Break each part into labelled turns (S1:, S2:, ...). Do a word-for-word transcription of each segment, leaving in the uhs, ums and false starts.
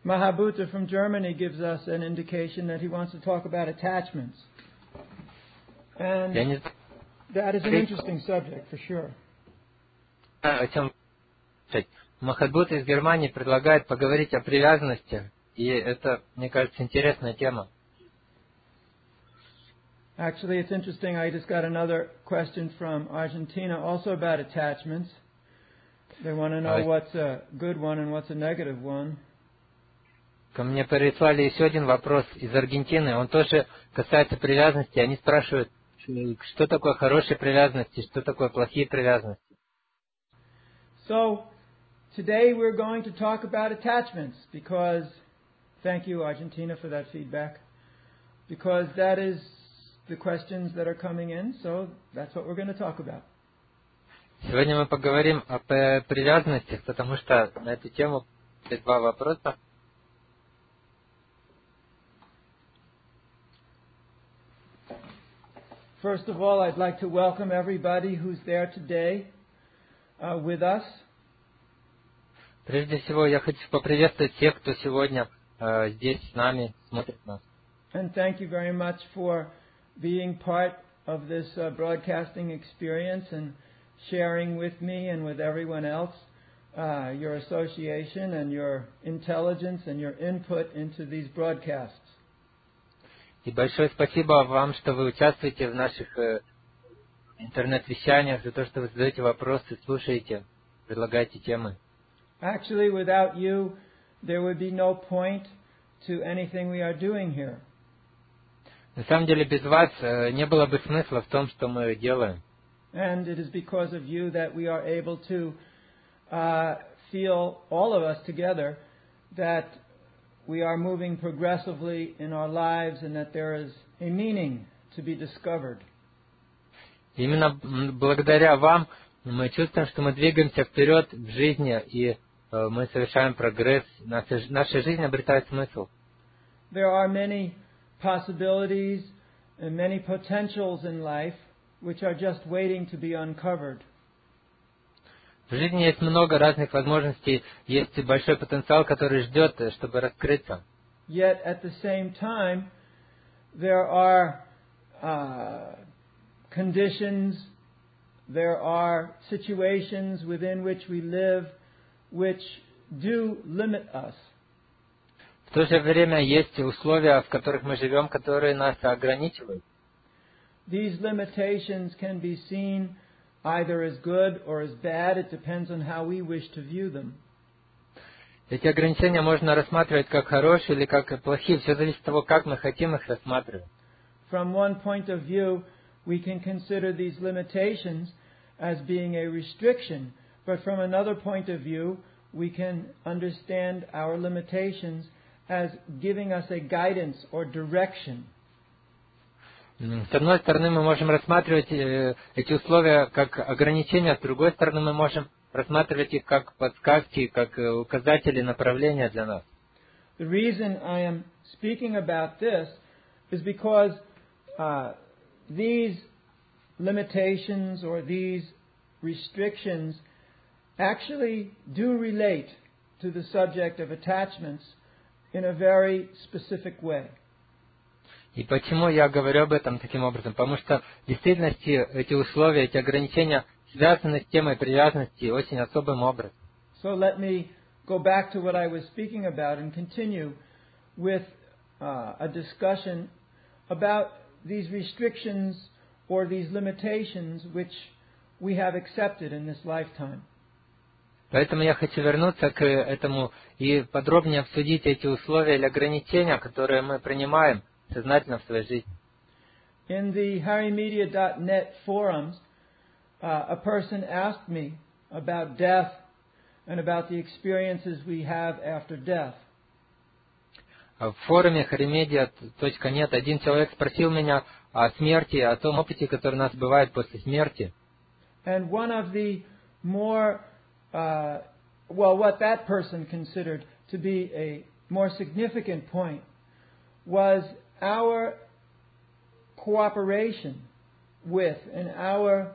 S1: Mahabhuta from Germany gives us an indication that he wants to talk about attachments. And
S2: Я не
S1: that is an interesting subject, for sure.
S2: знаю, о чем говорить. Махабхута из Германии предлагает поговорить о привязанностях, и это, мне кажется, интересная тема.
S1: Actually, it's interesting. I just got another question from Argentina, also about attachments. They want to know what's a good one and what's a negative one.
S2: Ко мне прислали еще один вопрос из Аргентины. Он тоже касается привязанности. Они спрашивают, что такое хорошие привязанности, что такое плохие привязанности.
S1: So, today we're going to talk about attachments because, thank you Argentina for that feedback, because that is the questions that are coming in, so that's what we're going to talk about.
S2: Сегодня мы поговорим о привязанностях, потому что на эту тему два вопроса.
S1: First of all, I'd like to welcome everybody who's there today uh, with us.
S2: Прежде всего, я хочу поприветствовать всех, кто сегодня uh, здесь с нами, смотрит нас.
S1: And thank you very much for being part of this uh, broadcasting experience and sharing with me and with everyone else uh, your association and your intelligence and your input into these broadcasts.
S2: И большое спасибо вам, что вы участвуете в наших э, интернет-вещаниях, за то, что вы задаете вопросы, слушаете, предлагаете темы.
S1: Actually, without you, there would be no point to anything we are doing here.
S2: На самом деле, без вас э, не было бы смысла в том, что мы делаем.
S1: And it is because of you that we are able to uh, feel, all of us together, that we are moving progressively in our lives and that there is a meaning to be discovered.
S2: Именно благодаря вам мы чувствуем, что мы двигаемся вперед в жизни, и э, мы совершаем прогресс. Наша, наша жизнь обретает смысл.
S1: There are many possibilities and many potentials in life which are just waiting to be uncovered.
S2: В жизни есть много разных возможностей, есть большой потенциал, который ждет, чтобы раскрыться.
S1: Yet at the same time, there are uh, conditions, there are situations within which we live which do limit us.
S2: В то же время есть условия, в которых мы живем, которые нас ограничивают.
S1: These limitations can be seen either as good or as bad. It depends on how we wish to view them.
S2: Эти ограничения можно рассматривать как хорошие или как плохие. Все зависит от того, как мы хотим их рассматривать.
S1: From one point of view, we can consider these limitations as being a restriction. But from another point of view, we can understand our limitations as giving us a guidance or direction.
S2: С одной стороны, мы можем рассматривать эти условия как ограничения, с другой стороны, мы можем рассматривать их как подсказки, как указатели направления для нас.
S1: The reason I am speaking about this is because uh, these limitations or these restrictions actually do relate to the subject of attachments in a very specific way.
S2: И почему я говорю об этом таким образом? Потому что в действительности эти условия, эти ограничения связаны с темой привязанности очень особым образом.
S1: So let me go back to what I was speaking about and continue with uh, a discussion about these restrictions or these limitations which we have accepted in this lifetime.
S2: Поэтому я хочу вернуться к этому и подробнее обсудить эти условия или ограничения, которые мы принимаем сознательно в своей жизни.
S1: In the harimedia dot net forums, uh, a person asked me about death and about the experiences we have after death.
S2: В форуме harimedia точка нет один человек спросил меня о смерти, о том опыте, который у нас бывает после смерти.
S1: And one of the more, uh, well, what that person considered to be a more significant point was our cooperation with and our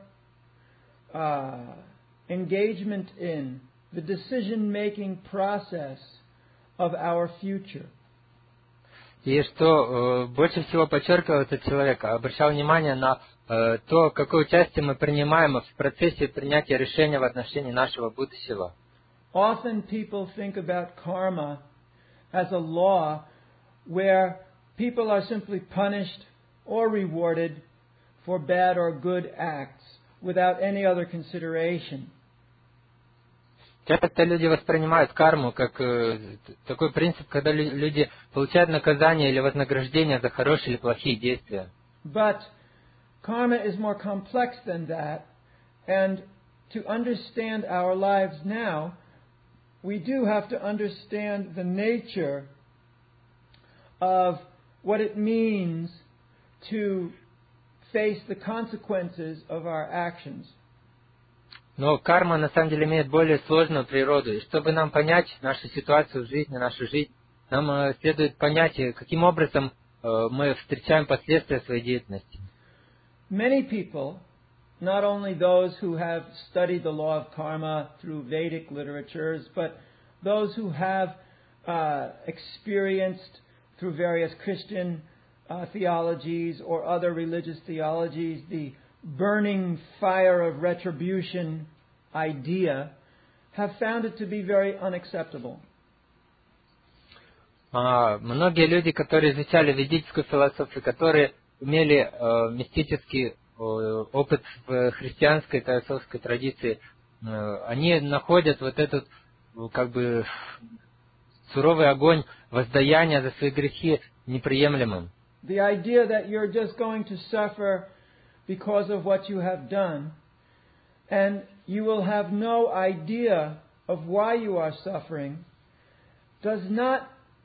S1: uh, engagement in the decision-making process of our future.
S2: И что э, больше всего подчеркивал этот человек, обращал внимание на э, то, какое участие мы принимаем в процессе принятия решения в отношении нашего будущего.
S1: Often people think about karma as a law where people are simply punished or rewarded for bad or good acts without any other consideration.
S2: Часто люди воспринимают карму как э, такой принцип, когда лю- люди получают наказание или вознаграждение за хорошие или плохие действия.
S1: But karma is more complex than that, and to understand our lives now, we do have to understand the nature of what it means to face the consequences of our actions.
S2: Но карма на самом деле имеет более сложную природу. И чтобы нам понять нашу ситуацию в жизни, нашу жизнь, нам э, следует понять, э, каким образом э, мы встречаем последствия своей деятельности.
S1: Many people, not only those who have studied the law of karma through Vedic literatures, but those who have uh, experienced through various Christian uh, theologies or other religious theologies the burning fire of retribution idea, have found it to be very unacceptable.
S2: А, многие люди, которые изучали ведическую философию, которые имели э, мистический э, опыт в христианской теософской традиции, э, они находят вот этот э, как бы суровый огонь воздаяния за свои грехи неприемлемым.
S1: The idea that you're just going to suffer because of what you have done, and you will have no idea of why you are suffering, does not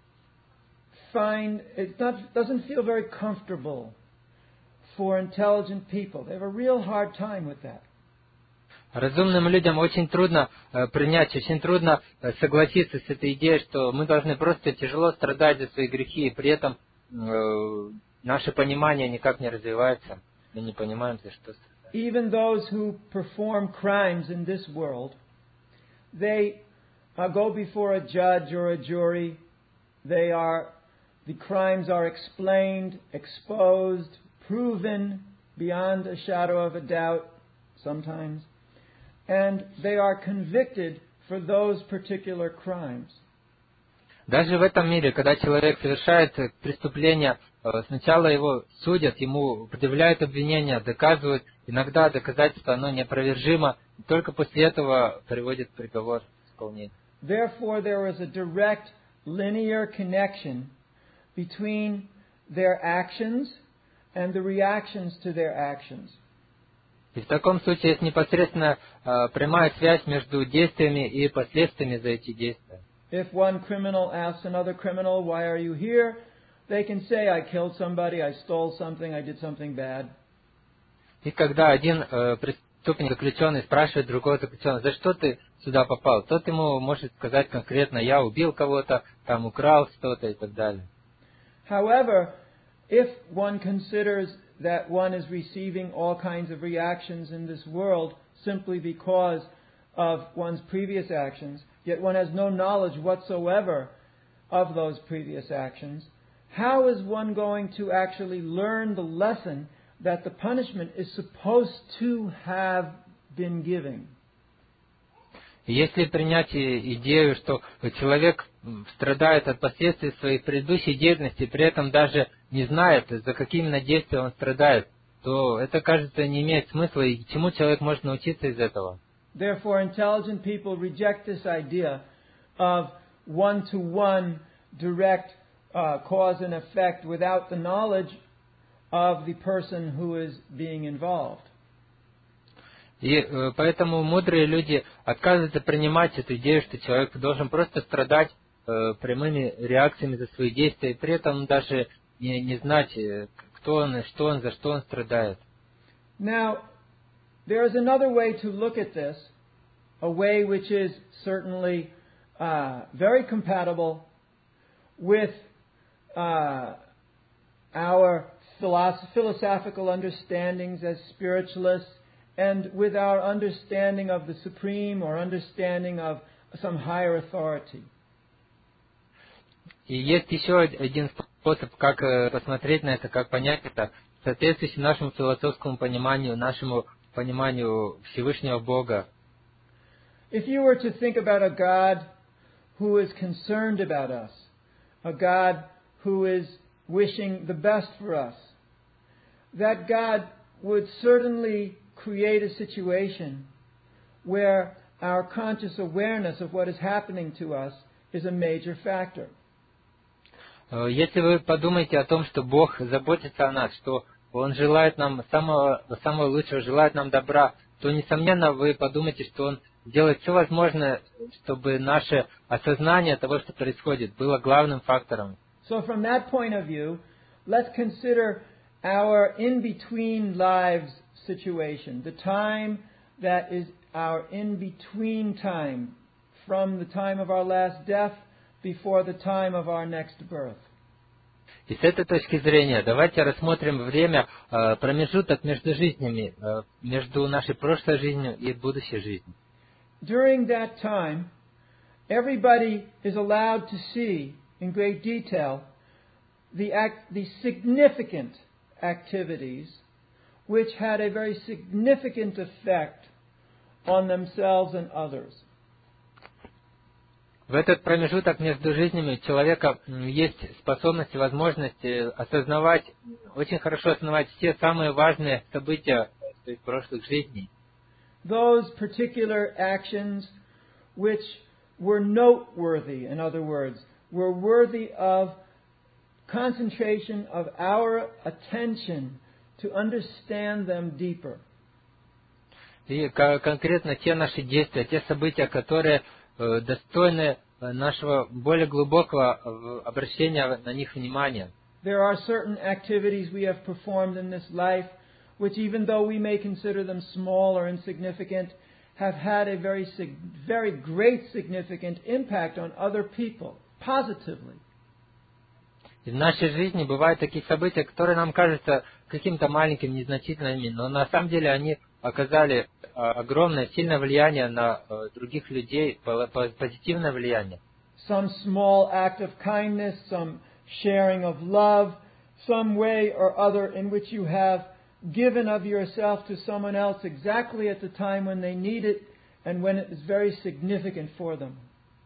S1: find, it not, doesn't feel very comfortable for intelligent people. They have a real hard time with that.
S2: Разумным людям очень трудно э, принять, очень трудно э, согласиться с этой идеей, что мы должны просто тяжело страдать за свои грехи, и при этом э, наше понимание никак не развивается. Мы не понимаем, за что страдать.
S1: Even those who perform crimes in this world, they uh, go before a judge or a jury. They are, the crimes are explained, exposed, proven beyond a shadow of a doubt sometimes, and they are convicted for those particular crimes.
S2: Даже в этом мире, когда человек совершает преступление, сначала его судят, ему предъявляют обвинения, доказывают, иногда доказательство оно неопровержимо, и только после этого приводит приговор к исполнению.
S1: Therefore, there is a direct linear connection between their actions and the reactions to their actions.
S2: И в таком случае есть непосредственно э, прямая связь между действиями и последствиями за эти действия.
S1: If one criminal asks another criminal, "Why are you here?" they can say, "I killed somebody, I stole something, I did something bad."
S2: И когда один э, преступник, заключенный, спрашивает другого заключенного, за что ты сюда попал, тот ему может сказать конкретно, я убил кого-то, там украл что-то и так далее.
S1: However, if one considers that one is receiving all kinds of reactions in this world simply because of one's previous actions, yet one has no knowledge whatsoever of those previous actions, how is one going to actually learn the lesson that the punishment is supposed to have been given?
S2: Если принять идею, что человек страдает от последствий своей предыдущей деятельности, при этом даже не знает, за какие именно действия он страдает, то это, кажется, не имеет смысла, и чему человек может научиться из этого.
S1: Therefore, intelligent people reject this idea of one-to-one direct uh, cause and effect without the knowledge of the person who is being involved.
S2: И э, поэтому мудрые люди отказываются принимать эту идею, что человек должен просто страдать э, прямыми реакциями за свои действия, и при этом даже не, не знать, э, кто он, что он, за что он страдает.
S1: Now, there is another way to look at this, a way which is certainly uh, very compatible with uh, our philosoph- philosophical understandings as spiritualists, and with our understanding of the Supreme or understanding of some higher authority.
S2: И есть еще один способ, как посмотреть на это, как понять это, соответствующий нашему философскому пониманию, нашему пониманию Всевышнего Бога.
S1: If you were to think about a God who is concerned about us, a God who is wishing the best for us, that God would certainly create a situation where our conscious awareness of what is happening to us is a major factor.
S2: Если вы подумаете о том, что Бог заботится о нас, что Он желает нам самого, самого лучшего, желает нам добра, то, несомненно, вы подумаете, что Он делает все возможное, чтобы наше осознание того, что происходит, было главным фактором.
S1: So from that point of view, let's consider our in-between lives situation, the time that is our in-between time from the time of our last death before the time of our next birth.
S2: И с этой точки зрения давайте рассмотрим время, промежуток между жизнями, между нашей прошлой жизнью и будущей жизнью.
S1: During that time, everybody is allowed to see in great detail the act, the significant activities which had a very significant effect on themselves and others.
S2: В этот промежуток между жизнями у человека есть способность и возможность осознавать, очень хорошо осознавать все самые важные события из прошлых жизней.
S1: Those particular actions which were noteworthy, in other words, were worthy of concentration of our attention to understand them deeper.
S2: И конкретно те наши действия, те события, которые достойны нашего более глубокого обращения на них внимания.
S1: There are certain activities we have performed in this life which, even though we may consider them small or insignificant, have had a very, very great significant impact on other people, positively.
S2: И в нашей жизни бывают такие события, которые нам кажутся каким-то маленьким, незначительными, но на самом деле они оказали огромное, сильное влияние на других людей, позитивное влияние.
S1: Some small act of kindness, some sharing of love, some way or other in which you have given of yourself to someone else exactly at the time when they need it and when it is very significant for them.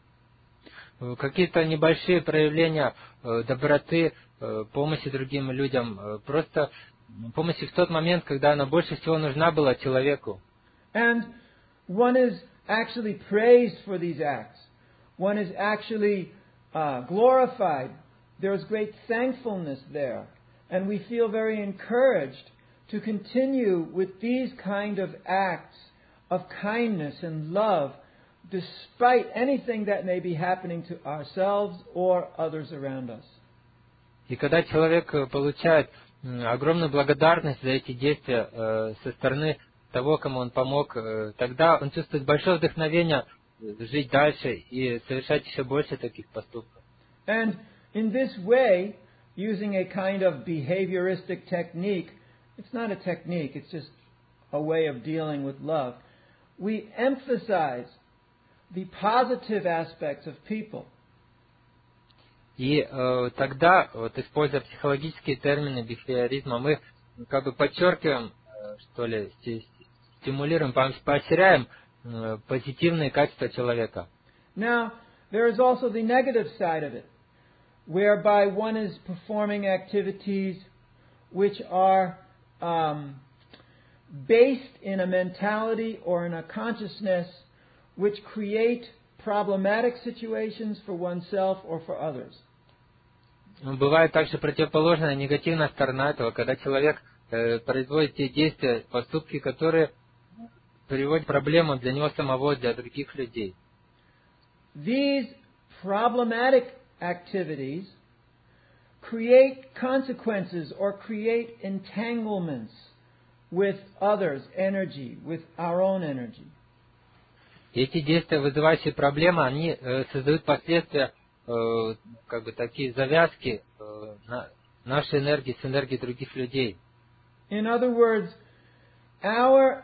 S2: Какие-то небольшие проявления доброты, помощи другим людям, просто помощи в тот момент, когда она больше всего нужна была человеку.
S1: And one is actually praised for these acts. One is actually uh, glorified. There is great thankfulness there. And we feel very encouraged to continue with these kind of acts of kindness and love despite anything that may be happening to ourselves or others around us.
S2: И когда человек получает огромную благодарность за эти действия э, со стороны того, кому он помог, э, тогда он чувствует большое вдохновение жить дальше и совершать еще больше таких поступков.
S1: And in this way, using a kind of behavioristic technique, it's not a technique, it's just a way of dealing with love, we emphasize the positive aspects of people.
S2: И э, тогда, вот, используя психологические термины бихевиоризма, мы как бы подчеркиваем, э, что ли, стимулируем, поощряем э, позитивные качества человека.
S1: Now, there is also the negative side of it, whereby one is performing activities which are um, based in a mentality or in a consciousness which create problematic situations for oneself or for others.
S2: Бывает также противоположная, негативная сторона этого, когда человек э, производит те действия, поступки, которые приводят к проблемам для него самого, для других людей.
S1: These problematic activities create consequences or create entanglements with others' energy, with our own energy.
S2: Эти действия, вызывающие проблемы, они э, создают последствия, э, как бы такие завязки э, на нашей энергии с энергией других людей.
S1: In other words, our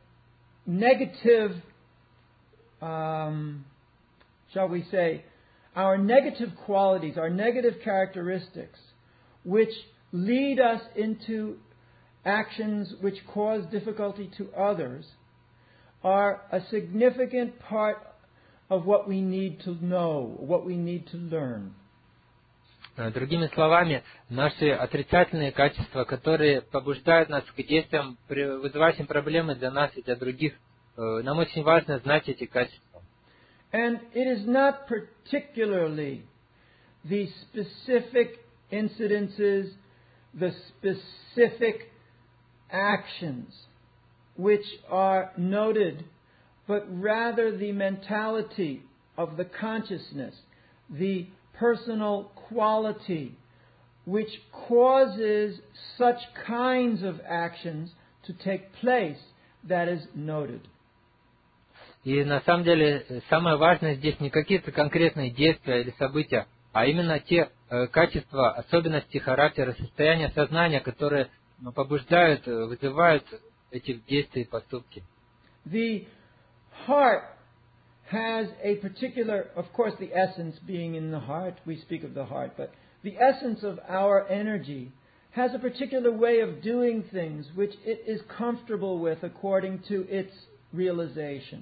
S1: negative, um, shall we say, our negative qualities, our negative characteristics, which lead us into actions which cause difficulty to others, are a significant part of what we need to know, what we need to learn.
S2: Другими словами, наши отрицательные качества, которые побуждают нас к действиям, вызывающим проблемы для нас и для других, нам очень важно знать эти качества.
S1: And it is not particularly the specific incidences, the specific actions which are noted, but rather the mentality of the consciousness, the personal quality which causes such kinds of actions to take place that is noted.
S2: И на самом деле самое важное здесь не какие-то конкретные действия или события, а именно те э, качества, особенности характера, состояния сознания, которые ну, побуждают, вызывают эти действия и поступки.
S1: The heart has a particular, of course the essence being in the heart, we speak of the heart, but the essence of our energy has a particular way of doing things which it is comfortable with according to its realization.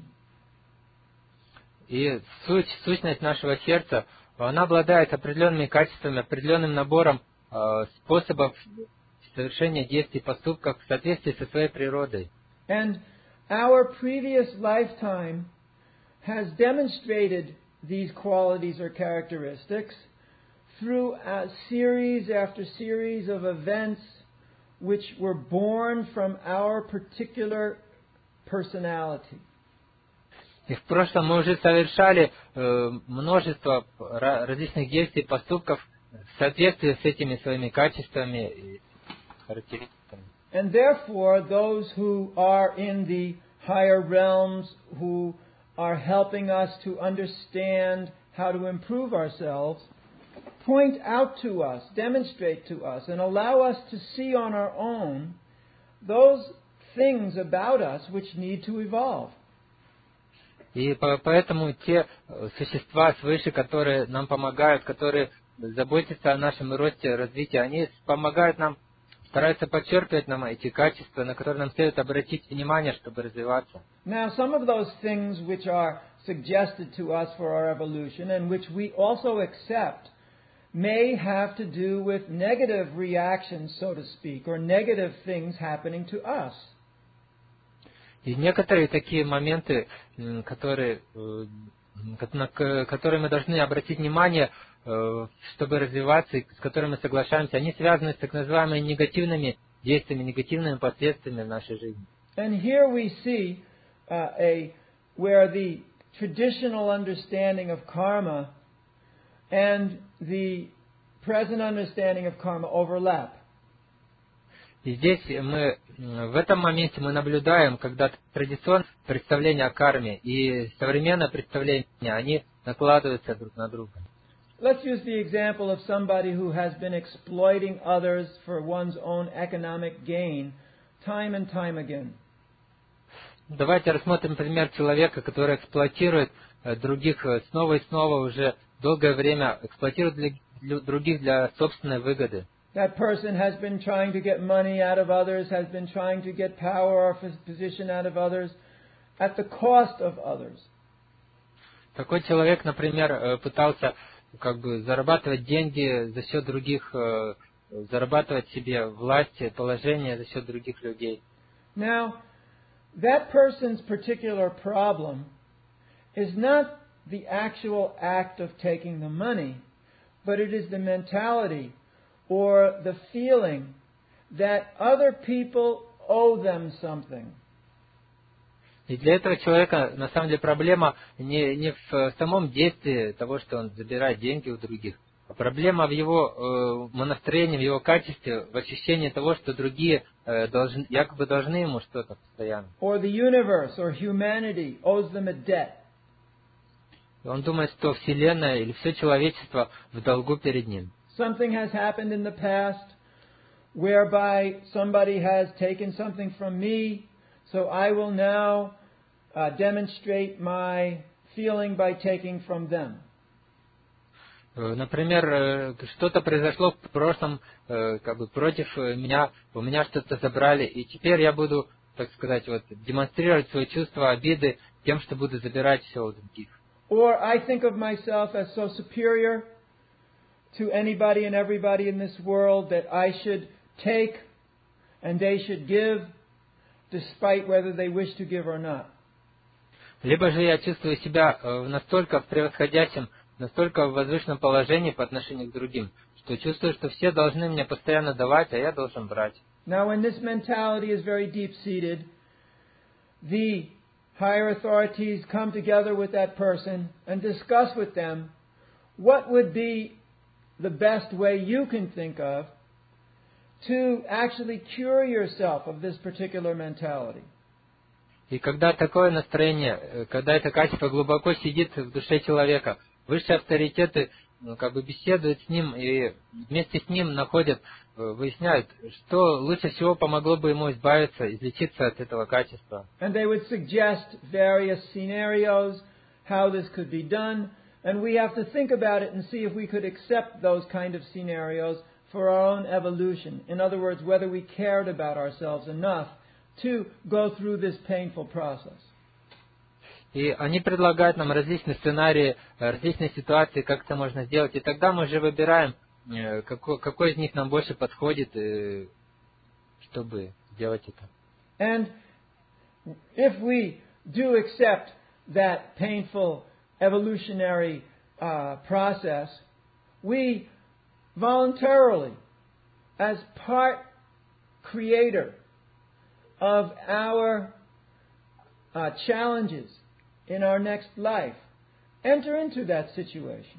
S2: И суть, сущность нашего сердца, она обладает определенными качествами, определенным набором э, способов совершения действий и поступков в соответствии со своей природой.
S1: And our previous lifetime has demonstrated these qualities or characteristics through a series after series of events which were born from our particular personality.
S2: И в прошлом мы уже совершали э, множество различных действий и поступков в соответствии с этими своими качествами и характеристиками.
S1: And therefore, those who are in the higher realms, who are helping us to understand how to improve ourselves, point out to us, demonstrate to us, and allow us to see on our own those things about us which need to evolve.
S2: И поэтому те существа свыше, которые нам помогают, которые заботятся о нашем росте, развитии, они помогают нам, стараются подчеркивать нам эти качества, на которые нам следует обратить внимание, чтобы развиваться.
S1: Now, some of those things which are suggested to us for our evolution and which we also accept may have to do with negative reactions, so to speak, or negative things happening to us.
S2: И некоторые такие моменты, которые, на которые мы должны обратить внимание, чтобы развиваться, и с которыми мы соглашаемся, они связаны с так называемыми негативными действиями, негативными последствиями в нашей жизни.
S1: And here we see uh, a where the traditional understanding of karma and the present understanding of karma overlap.
S2: И здесь мы, в этом моменте мы наблюдаем, когда традиционное представление о карме и современное представление, они накладываются друг на друга.
S1: Let's use the example of somebody who has been exploiting others for one's own economic gain time and time again.
S2: Давайте рассмотрим пример человека, который эксплуатирует других снова и снова уже долгое время, эксплуатирует для других для собственной выгоды.
S1: That person has been trying to get money out of others, has been trying to get power or position out of others at the cost of others.
S2: Такой человек, например, пытался как бы зарабатывать деньги за счет других, зарабатывать себе власть, положение за счет других людей.
S1: Now, that person's particular problem is not the actual act of taking the money, but it is the mentality or the feeling that other people owe them something.
S2: И для этого человека, на самом деле, проблема не, не в самом действии того, что он забирает деньги у других, а проблема в его э, настроении, в его качестве, в ощущении того, что другие э, должны, якобы должны ему что-то постоянно.
S1: Or the universe or humanity owes them a debt.
S2: Он думает, что Вселенная или все человечество в долгу перед ним.
S1: Something has happened in the past whereby somebody has taken something from me, so I will now uh, demonstrate my feeling by taking from them.
S2: Например, что-то произошло в прошлом, как бы против меня, у меня что-то забрали, и теперь я буду, так сказать, вот, демонстрировать свои чувства обиды тем, что буду забирать все у других.
S1: Or I think of myself as so superior to anybody and everybody in this world that I should take and they should give, despite whether they wish to give or not.
S2: Либо же я чувствую себя настолько в превосходящем, настолько в возвышенном положении по отношению к другим, что чувствую, что все должны мне постоянно давать, а я должен брать.
S1: Now, when this mentality is very deep-seated, the higher authorities come together with that person and discuss with them what would be the best way you can think of to actually cure yourself of this particular mentality.
S2: И когда такое настроение, когда это качество глубоко сидит в душе человека, высшие авторитеты, ну, как бы беседуют с ним и вместе с ним находят, выясняют, что лучше всего помогло бы ему избавиться, излечиться от этого качества.
S1: And they would suggest various scenarios, how this could be done, and we have to think about it and see if we could accept those kind of scenarios for our own evolution. In other words, whether we cared about ourselves enough to go through this painful process.
S2: И они предлагают нам различные сценарии, различные ситуации, как это можно сделать. И тогда мы же выбираем, какой, какой из них нам больше подходит, чтобы сделать это.
S1: And if we do accept that painful evolutionary uh, process, we voluntarily, as part creator of our uh, challenges in our next life, enter into that situation.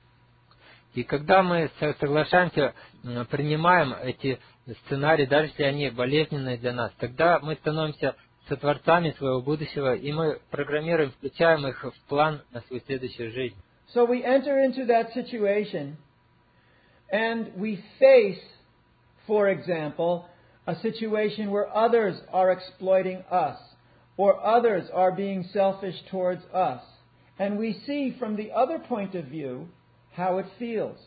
S2: И когда мы соглашаемся, принимаем эти сценарии, даже если они болезненные для нас, тогда мы становимся сотворцами своего будущего, и мы программируем, включаем их в план на свою следующую жизнь.
S1: So we enter into that situation, and we face, for example, a situation where others are exploiting us, or others are being selfish towards us. And we see from the other point of view how it feels.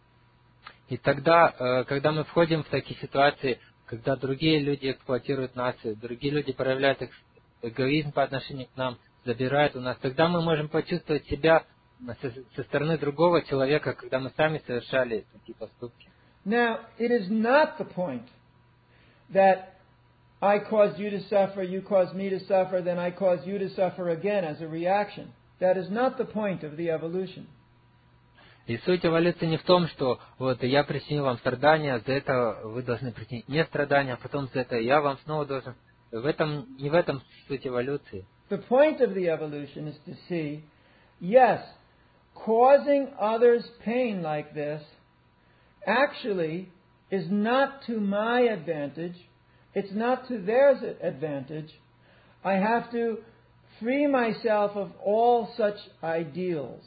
S2: И тогда, когда мы входим в такие ситуации, когда другие люди эксплуатируют нас, другие люди проявляют эгоизм по отношению к нам, забирают у нас, тогда мы можем почувствовать себя со стороны другого человека, когда мы сами совершали такие поступки.
S1: Now, it is not the point that I caused you to suffer, you caused me to suffer, then I caused you to suffer again as a reaction. That is not the point of the evolution.
S2: И суть эволюции не в том, что вот я причинил вам страдания, за это вы должны причинить мне страдания, а потом за это я вам снова должен. В этом, не в этом суть эволюции.
S1: The point of the evolution is to see, yes, causing others pain like this actually is not to my advantage, it's not to their advantage. I have to free myself of all such ideals.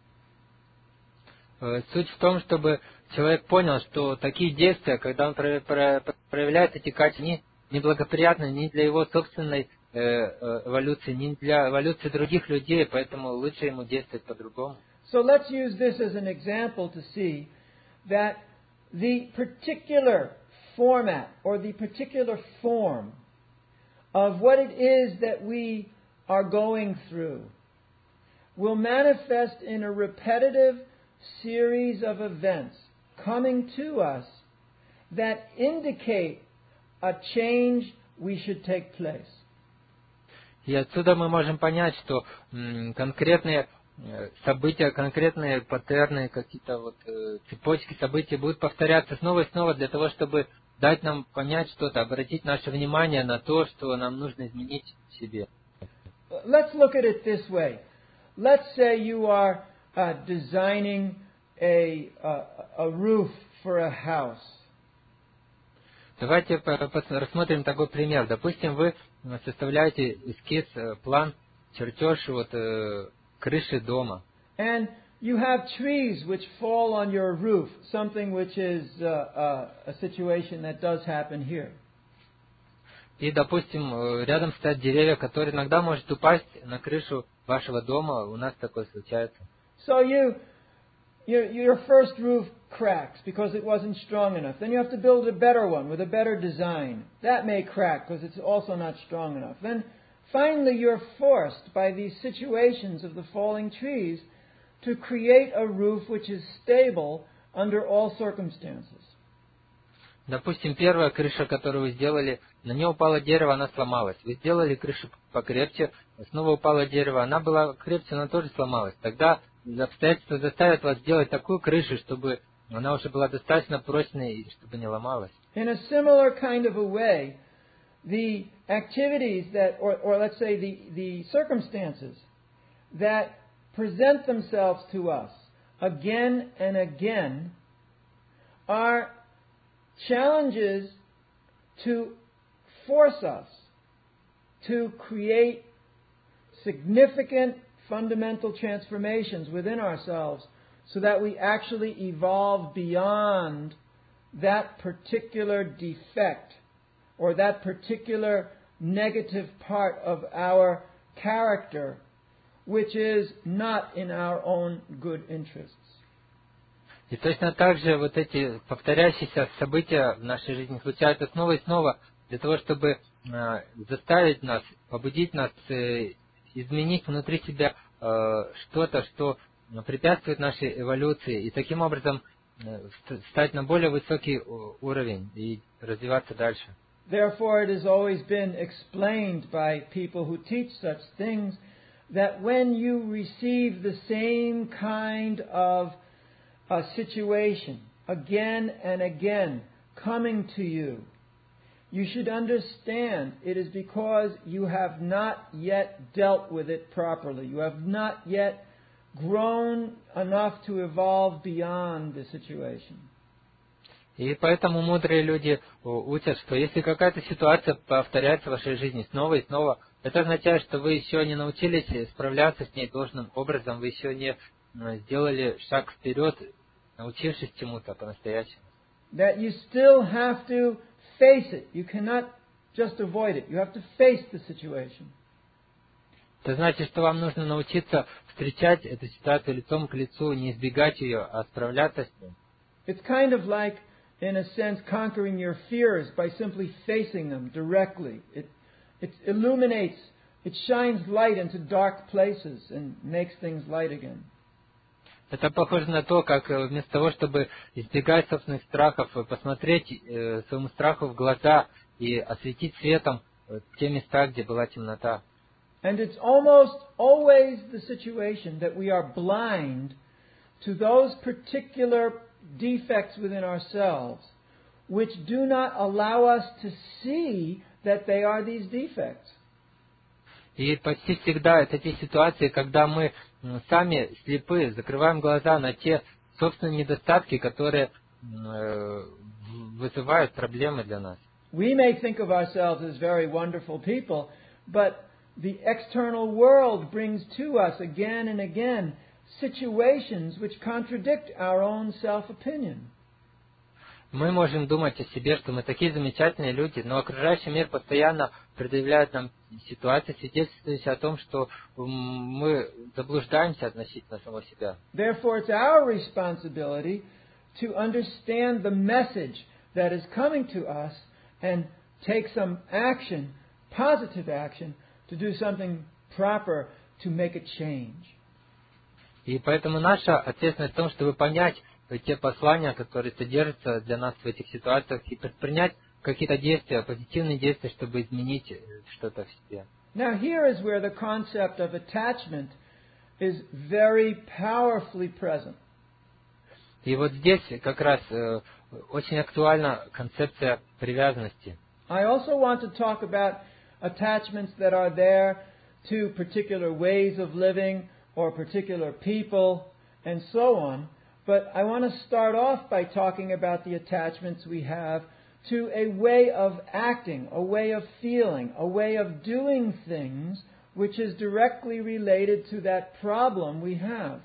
S2: Суть в том, чтобы человек понял, что такие действия, когда он проявляет эти качества, они неблагоприятны ни для его собственной эволюции, ни для эволюции других людей, поэтому лучше ему действовать по-другому.
S1: So let's use this as an example to see that the particular format or the particular form of what it is that we are going through will manifest in a repetitive series of events coming to us that indicate a change we should take place.
S2: И отсюда мы можем понять, что м, конкретные события, конкретные паттерны, какие-то вот э, цепочки событий будут повторяться снова и снова для того, чтобы дать нам понять что-то, обратить наше внимание на то, что нам нужно изменить в себе.
S1: Let's look at it this way. Let's say you are uh, designing a, a, a roof for a house.
S2: Давайте рассмотрим такой пример. Допустим, вы составляете эскиз, план, чертеж вот, э, крыши дома.
S1: And you have trees which fall on your roof, something which is uh, uh, a situation that does happen here.
S2: И, допустим, рядом стоят деревья, которые иногда может упасть на крышу вашего дома. У нас такое случается.
S1: So you your, your first roof cracks because it wasn't strong enough. Then you have to build a better one with a better design. That may crack because it's also not strong enough. Then finally you're forced by these situations of the falling trees to create a roof which is stable under all circumstances.
S2: Допустим, первая крыша, которую вы сделали, на нее упало дерево, она сломалась. Вы сделали крышу покрепче, снова упало дерево, она была крепче, она тоже сломалась. Тогда обстоятельства заставят вас сделать такую крышу, чтобы она уже была достаточно прочной и чтобы не ломалась.
S1: In a similar kind of a way, the activities that, or, or let's say the, the circumstances that present themselves to us again and again are challenges to force us to create significant fundamental transformations within ourselves so that we actually evolve beyond that particular defect or that particular negative part of our character which is not in our own good interests.
S2: И точно так же вот эти повторяющиеся события в нашей жизни случаются снова и снова для того, чтобы э, заставить нас, побудить нас э, изменить внутри себя э, что-то, что препятствует нашей эволюции, и таким образом э, стать на более высокий уровень и развиваться дальше.
S1: Therefore, it has always been explained by people who teach such things that when you receive the same kind of a situation again and again coming to you, you should understand it is because you have not yet dealt with it properly. You have not yet grown enough to evolve beyond the situation.
S2: И поэтому мудрые люди учат, что если какая-то ситуация повторяется в вашей жизни снова и снова, это означает, что вы еще не научились справляться с ней должным образом, вы еще не сделали шаг вперед, научившись чему-то по-настоящему.
S1: That you still have to face it. You cannot just avoid it. You have to face the situation.
S2: Это значит, что вам нужно научиться встречать эту ситуацию лицом к лицу, не избегать ее, а справляться с ней.
S1: It's kind of like, in a sense, conquering your fears by simply facing them directly. It, it illuminates, it shines light into dark places and makes things light again.
S2: Это похоже на то, как вместо того, чтобы избегать собственных страхов, посмотреть э, своему страху в глаза и осветить светом те места, где была темнота.
S1: And it's almost always the situation that we are blind to those particular defects within ourselves which do not allow us to see that they are these defects.
S2: И почти всегда это те ситуации, когда мы сами слепы, закрываем глаза на те собственные недостатки, которые э, вызывают проблемы для нас.
S1: We may think of ourselves as very wonderful people, but the external world brings to us again and again situations which contradict our own self-opinion.
S2: Мы можем думать о себе, что мы такие замечательные люди, но окружающий мир постоянно предъявляет нам ситуации, свидетельствующие о том, что мы заблуждаемся относительно самого себя.
S1: Therefore, it's our responsibility to understand the message that is coming to us and take some action, positive action, to do something proper to make a change.
S2: И поэтому наша ответственность в том, чтобы понять те послания, которые содержатся для нас в этих ситуациях, и предпринять какие-то действия, позитивные действия, чтобы изменить что-то в себе.
S1: Now here is where the concept of attachment is very powerfully present.
S2: И вот здесь как раз э, очень актуальна концепция привязанности.
S1: I also want to talk about attachments that are there to particular ways of living or particular people and so on. But I want to start off by talking about the attachments we have to a way of acting, a way of feeling, a way of doing things which is directly related to that problem we have.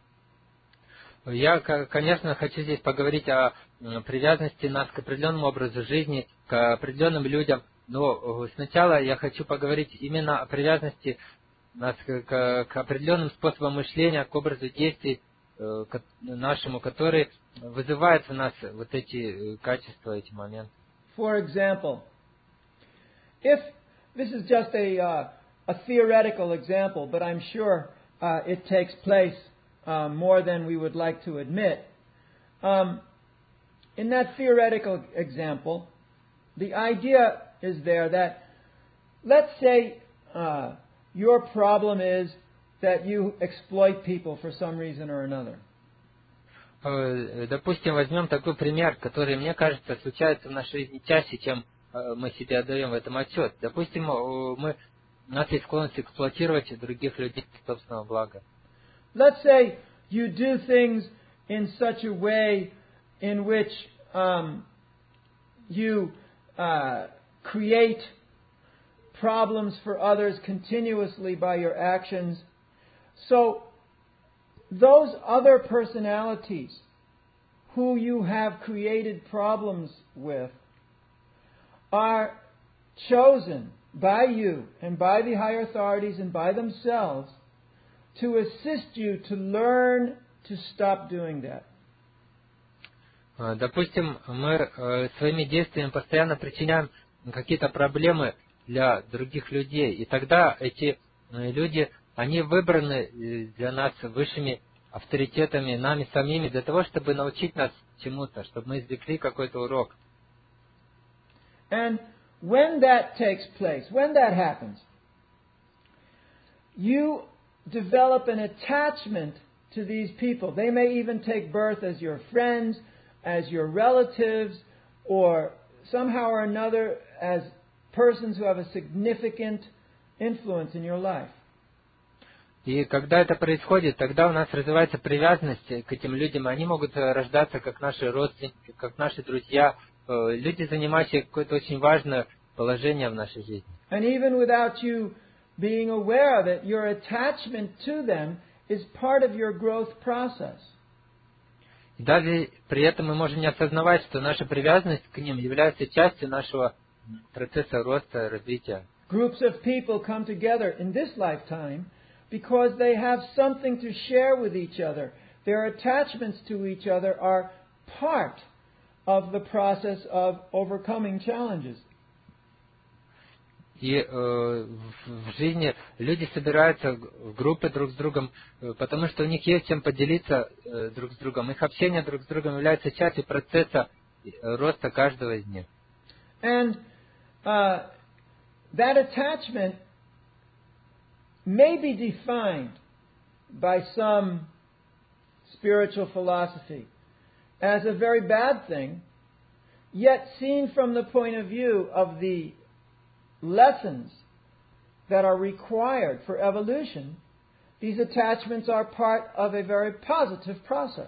S2: Я, конечно, хочу здесь поговорить о привязанности нас к определенному образу жизни, к определенным людям, но сначала я хочу поговорить именно о привязанности нас к, к, к определенным способам мышления, к образу действий нашему, который вызывает в нас вот эти качества, эти моменты.
S1: For example, if this is just a uh, a theoretical example, but I'm sure uh, it takes place uh, more than we would like to admit. Um, in that theoretical example, the idea is there that, let's say, uh, your problem is that you exploit people for some reason or another.
S2: Допустим, возьмем такой пример, который, мне кажется, случается в нашей жизни чаще, чем мы себе отдаем в этом отчет. Допустим, мы, у нас есть склонность эксплуатировать других людей для собственного блага.
S1: Let's say you do things in such a way in which um, you uh, create problems for others continuously by your actions. So those other personalities who you have created problems with are chosen by you and by the higher authorities and by themselves to assist you to learn to stop doing that.
S2: Допустим, мы своими действиями постоянно причиняем какие-то проблемы для других людей, и тогда эти люди, они выбраны для нас высшими авторитетами, нами самими, для того, чтобы научить нас чему-то, чтобы мы извлекли какой-то урок.
S1: And when that takes place, when that happens, you develop an attachment to these people. They may even take birth as your friends, as your relatives, or somehow or another as persons who have a significant influence in your life.
S2: И когда это происходит, тогда у нас развивается привязанность к этим людям. Они могут рождаться как наши родственники, как наши друзья, люди, занимающие какое-то очень важное положение в нашей жизни.
S1: And even without you being aware of it, your attachment to them is part of your growth process.
S2: И даже при этом мы можем не осознавать, что наша привязанность к ним является частью нашего процесса роста, развития.
S1: Groups of people come together in this lifetime because they have something to share with each other. Their attachments to each other are part of the process of overcoming challenges.
S2: И э, в жизни люди собираются в группы друг с другом, потому что у них есть чем поделиться э, друг с другом. Их общение друг с другом является частью процесса роста каждого из них.
S1: And uh, that attachment may be defined by some spiritual philosophy as a very bad thing, yet seen from the point of view of the lessons that are required for evolution, these attachments are part of a very positive process.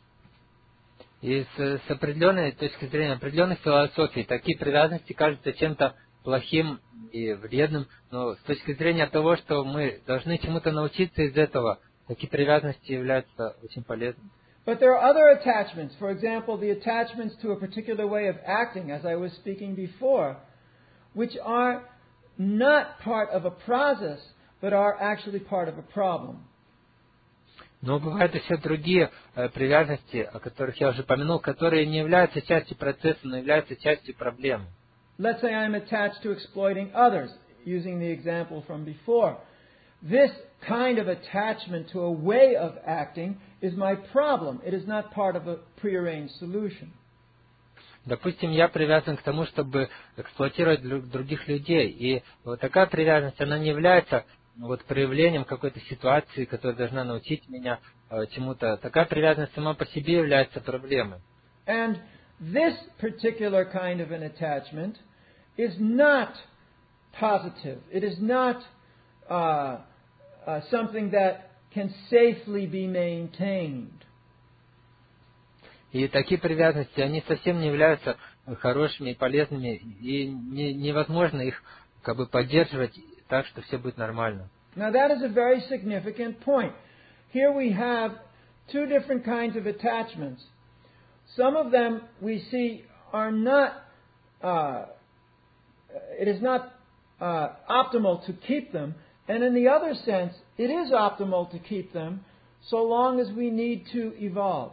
S2: И с, с определенной точки зрения, определенной философии, такие привязанности кажутся чем-то плохим и вредным, но с точки зрения того, что мы должны чему-то научиться из этого, такие привязанности являются очень полезными.
S1: But there are other attachments. For example, the attachments to a particular way of acting, as I was speaking before, which are not part of a process, but are actually part of a problem.
S2: Но бывают еще другие э, привязанности, о которых я уже упомянул, которые не являются частью процесса, но являются частью проблемы.
S1: Let's say I'm attached to exploiting others, using the example from before. This kind of attachment to a way of acting is my problem. It is not part of a prearranged solution.
S2: Допустим, я привязан к тому, чтобы эксплуатировать других людей. И вот такая привязанность, она не является вот проявлением какой-то ситуации, которая должна научить меня э, чему-то. Такая привязанность сама по себе является проблемой.
S1: And this particular kind of an attachment is not positive. It is not uh, uh, something that can safely be maintained.
S2: И такие привязанности, они совсем не являются хорошими и полезными, и не, невозможно их как бы поддерживать так, что все будет нормально.
S1: Now that is a very significant point. Here we have two different kinds of attachments. Some of them we see are not, uh, it is not uh, optimal to keep them, and in the other sense, it is optimal to keep them so long as we need to evolve.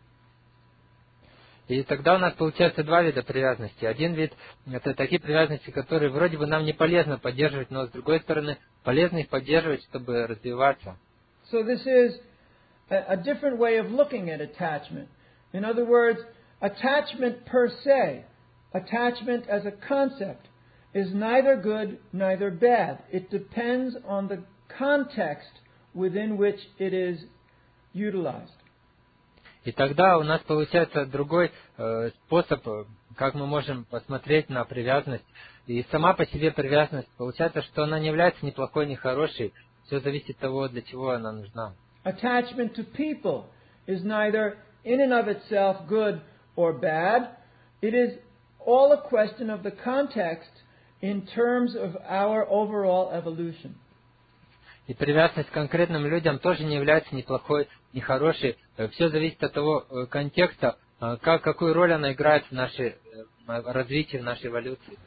S2: И тогда у нас получается два вида привязанности. Один вид – это такие привязанности, которые вроде бы нам не полезно поддерживать, но с другой стороны полезно их поддерживать, чтобы развиваться.
S1: So this is a, a different way of looking at attachment. In other words, attachment per se, attachment as a concept, is neither good neither bad. It depends on the context within which it is utilized.
S2: И тогда у нас получается другой э, способ, как мы можем посмотреть на привязанность. И сама по себе привязанность, получается, что она не является ни плохой, ни хорошей. Все зависит от того, для чего она нужна.
S1: Attachment to people is neither in and of itself good or bad. It is all a question of the context in terms of our overall evolution.
S2: И привязанность к конкретным людям тоже не является ни плохой, ни хорошей. Все зависит от того контекста, как, какую роль она играет в нашей в развитии, в нашей эволюции.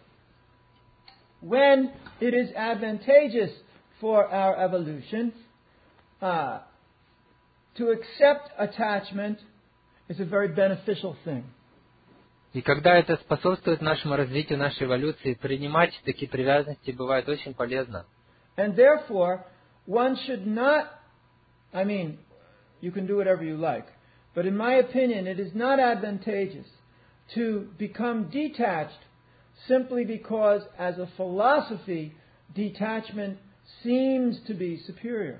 S1: When it is advantageous for our evolution, uh, to accept attachment is a very beneficial thing.
S2: И когда это способствует нашему развитию, нашей эволюции, принимать такие привязанности бывает очень полезно.
S1: And therefore, one should not, I mean, you can do whatever you like, but in my opinion, it is not advantageous to become detached simply because, as a philosophy, detachment seems to be superior.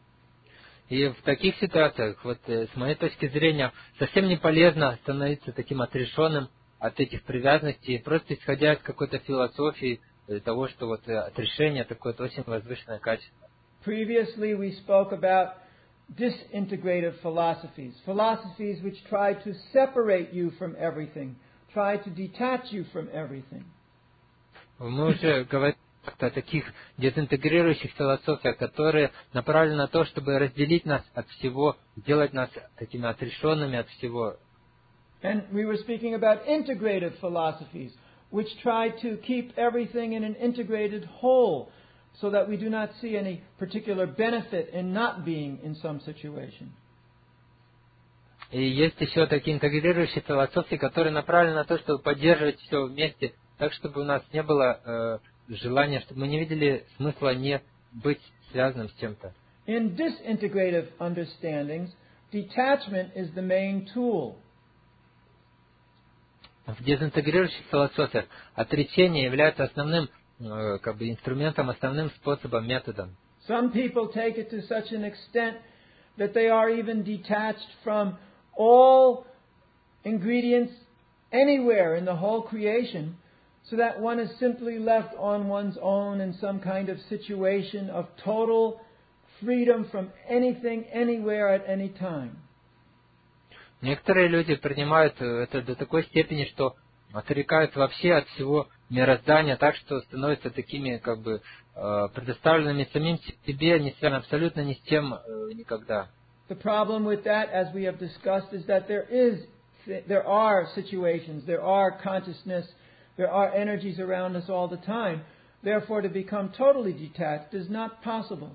S2: И в таких ситуациях, вот с моей точки зрения, совсем не полезно становиться таким отрешенным от этих привязанностей, просто исходя из какой-то философии того, что вот отрешение такое очень возвышенное качество.
S1: Previously we spoke about disintegrative philosophies, philosophies which try to separate you from everything, try to detach you from everything.
S2: Мы уже говорили о таких дезинтегрирующих философиях, которые направлены на то, чтобы разделить нас от всего, сделать нас такими отрешенными от всего.
S1: And we were speaking about integrative philosophies, which try to keep everything in an integrated whole, so that we do not see any particular benefit in not being in some situation.
S2: И есть еще такие интегрирующие философии, которые направлены на то, чтобы поддерживать все вместе, так, чтобы у нас не было э, желания, чтобы мы не видели смысла не быть связанным с чем-то.
S1: In disintegrative understandings, detachment is the main tool.
S2: В дезинтегрирующих философиях отречение является основным э, как бы инструментом, основным способом, методом.
S1: Some people take it to such an extent that they are even detached from all ingredients anywhere in the whole creation, so that one is simply left on one's own in some kind of situation of total freedom from anything, anywhere, at any time.
S2: Некоторые люди принимают это до такой степени, что отрекаются вообще от всего мироздания, так что становятся такими как бы предоставленными самим себе, не связаны абсолютно ни с чем никогда.
S1: The problem with that, as we have discussed, is that there is, there are situations, there are consciousness, there are energies around us all the time. Therefore, to become totally detached is not possible.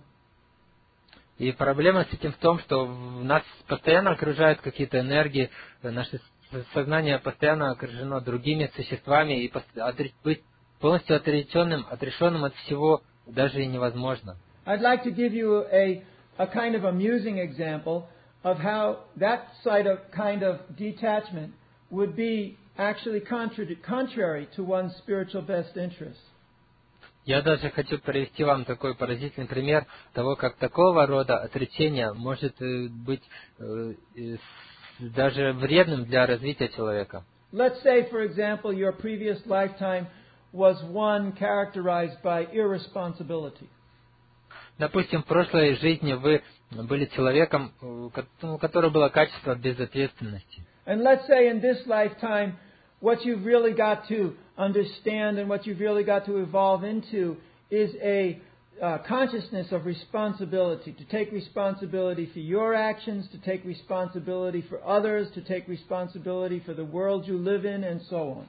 S2: И проблема с этим в том, что нас постоянно окружают какие-то энергии, наше сознание постоянно окружено другими существами, и быть полностью отреченным, отрешенным от всего даже и невозможно.
S1: I'd like to give you a, a kind of amusing example of how that side of kind of detachment would be actually contrary to one's spiritual best interest.
S2: Я даже хочу привести вам такой поразительный пример того, как такого рода отречение может быть э, э, даже вредным для развития человека.
S1: Let's say, for example, your previous lifetime was one characterized by irresponsibility.
S2: Допустим, в прошлой жизни вы были человеком, у которого было качество безответственности.
S1: And let's say in this lifetime, what you've really got to understand and what you've really got to evolve into is a uh, consciousness of responsibility, to take responsibility for your actions, to take responsibility for others, to take responsibility for the world you live in, and so on.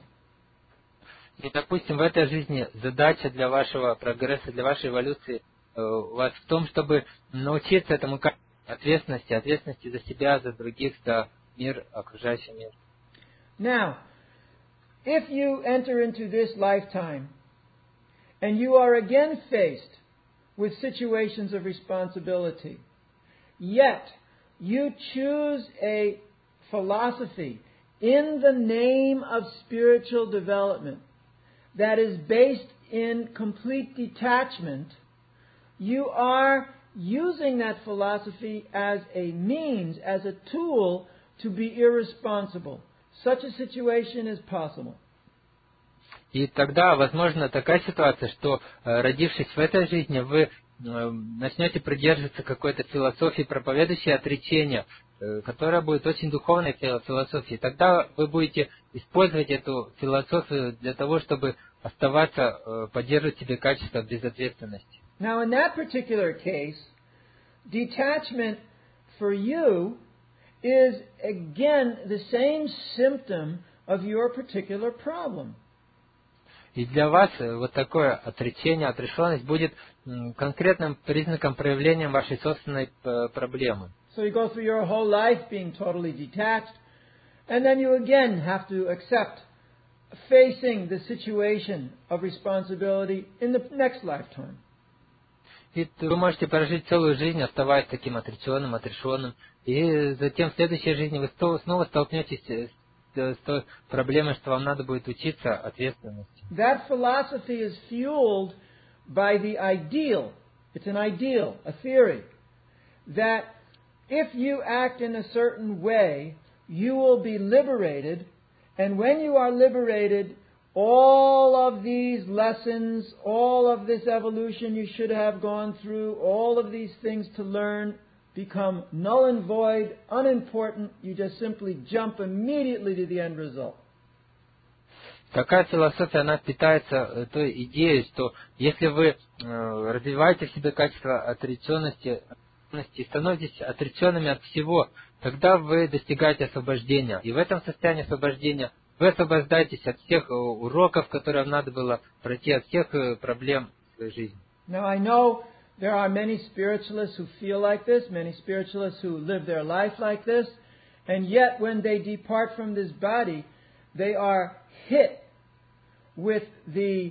S2: И, допустим, в этой жизни задача для вашего прогресса, для вашей эволюции э, у вас в том, чтобы научиться этому ответственности, ответственности за себя, за других, за мир, окружающий мир.
S1: Now, if you enter into this lifetime and you are again faced with situations of responsibility, yet you choose a philosophy in the name of spiritual development that is based in complete detachment, you are using that philosophy as a means, as a tool to be irresponsible. Such a situation is possible.
S2: И тогда возможна такая ситуация, что, родившись в этой жизни, вы начнете придерживаться какой-то философии, проповедующей отречения, которая будет очень духовной философией. Тогда вы будете использовать эту философию для того, чтобы оставаться, поддерживать в себе качество безответственности.
S1: Now, in that particular case, detachment for you is again the same symptom of your particular problem.
S2: И для вас вот такое отречение, отрешенность будет конкретным признаком проявления вашей собственной проблемы.
S1: So you go through your whole life being totally detached, and then you again have to accept facing the situation of responsibility in the next lifetime.
S2: И вы можете прожить целую жизнь, оставаясь таким отреченным, отрешенным, и затем в следующей жизни вы снова столкнетесь с с той проблемой, что вам надо будет учиться ответственности.
S1: That philosophy is fueled by the ideal. It's an ideal, a theory, that if you act in a certain way, you will be liberated, and when you are liberated, all of these lessons, all of this evolution you should have gone through, all of these things to learn, become null and void, unimportant. You just simply jump immediately to the end result.
S2: Такая философия, она питается той идеей, что если вы э, развиваете в себе качество отреченности и становитесь отреченными от всего, тогда вы достигаете освобождения. И в этом состоянии освобождения вы освобождаетесь от всех уроков, которые вам надо было пройти, от всех проблем в своей жизни.
S1: Now I know there are many spiritualists who feel like this, many spiritualists who live their life like this, and yet when they depart from this body, they are hit with the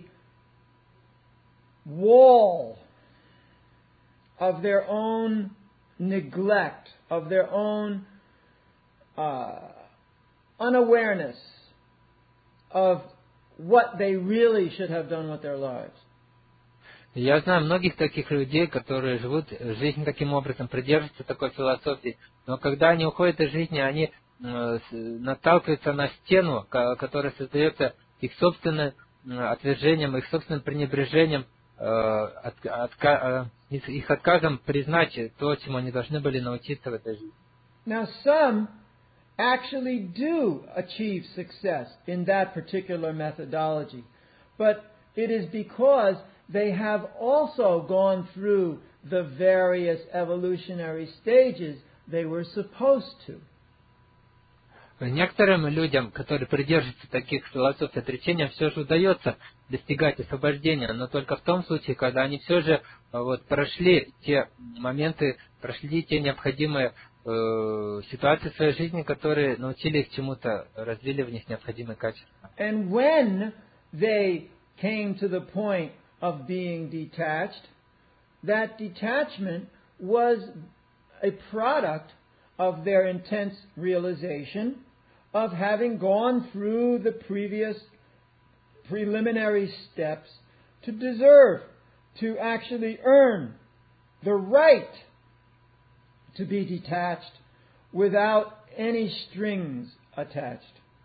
S1: wall of their own neglect, of their own uh, unawareness of what they really should have done with their lives.
S2: Я знаю многих таких людей, которые живут жизнь таким образом, придерживаются такой философии, но когда они уходят из жизни, они э, наталкиваются на стену, которая создается их собственным отвержением, их собственным пренебрежением, э, от, от, их отказом признать то, чему они должны были научиться в этой жизни.
S1: Now some actually do achieve success in that particular methodology, but it is because they have also gone through the various evolutionary stages they were supposed to.
S2: Некоторым людям, которые придерживаются таких философий отречения, все же удается достигать освобождения, но только в том случае, когда они все же вот, прошли те моменты, прошли те необходимые э, ситуации в своей жизни, которые научили их чему-то, развили в них необходимые качества.
S1: And when they came to the point of being detached, that detachment was a product of their intense realization of having gone through the previous preliminary steps to deserve, to actually earn the right to be detached without any strings attached.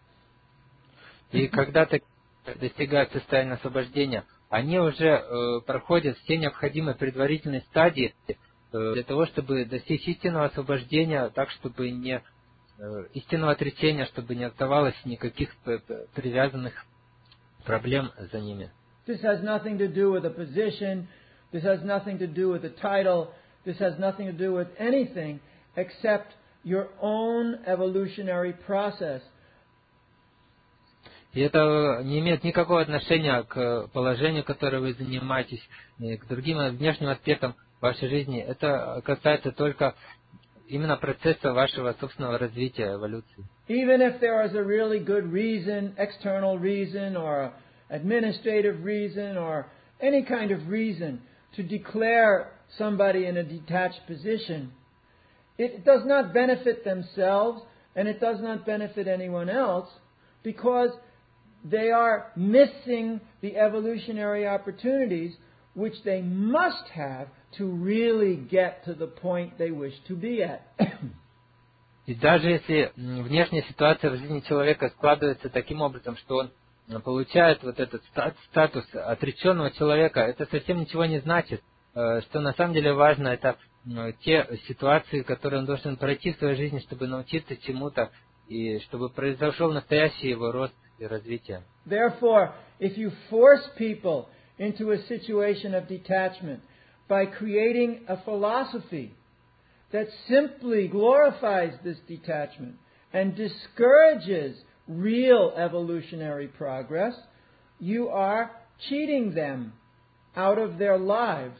S2: И когда ты достигают состояния освобождения, они уже э, проходят все необходимые предварительные стадии э, для того, чтобы достичь истинного освобождения, так, чтобы не э, истинного отречения, чтобы не оставалось никаких привязанных проблем за ними.
S1: This has nothing to do with a position. This has nothing to do with a title. This has nothing to do with anything except your own evolutionary process.
S2: И это не имеет никакого отношения к положению, которое вы занимаетесь, к другим внешним аспектам вашей жизни. Это касается только именно процесса вашего собственного развития, эволюции.
S1: Even if there is a really good reason, external reason, or administrative reason, or any kind of reason to declare somebody in a detached position, it does not benefit themselves and it does not benefit anyone else because they are missing the evolutionary opportunities which they must have to really get to the point they wish to be at.
S2: И даже если внешняя ситуация в жизни человека складывается таким образом, что он получает вот этот статус отреченного человека, это совсем ничего не значит. Что на самом деле важно, это те ситуации, которые он должен пройти в своей жизни, чтобы научиться чему-то, и чтобы произошел настоящий его рост и развитие.
S1: Therefore, if you force people into a situation of detachment by creating a philosophy that simply glorifies this detachment and discourages real evolutionary progress, you are cheating them out of their lives.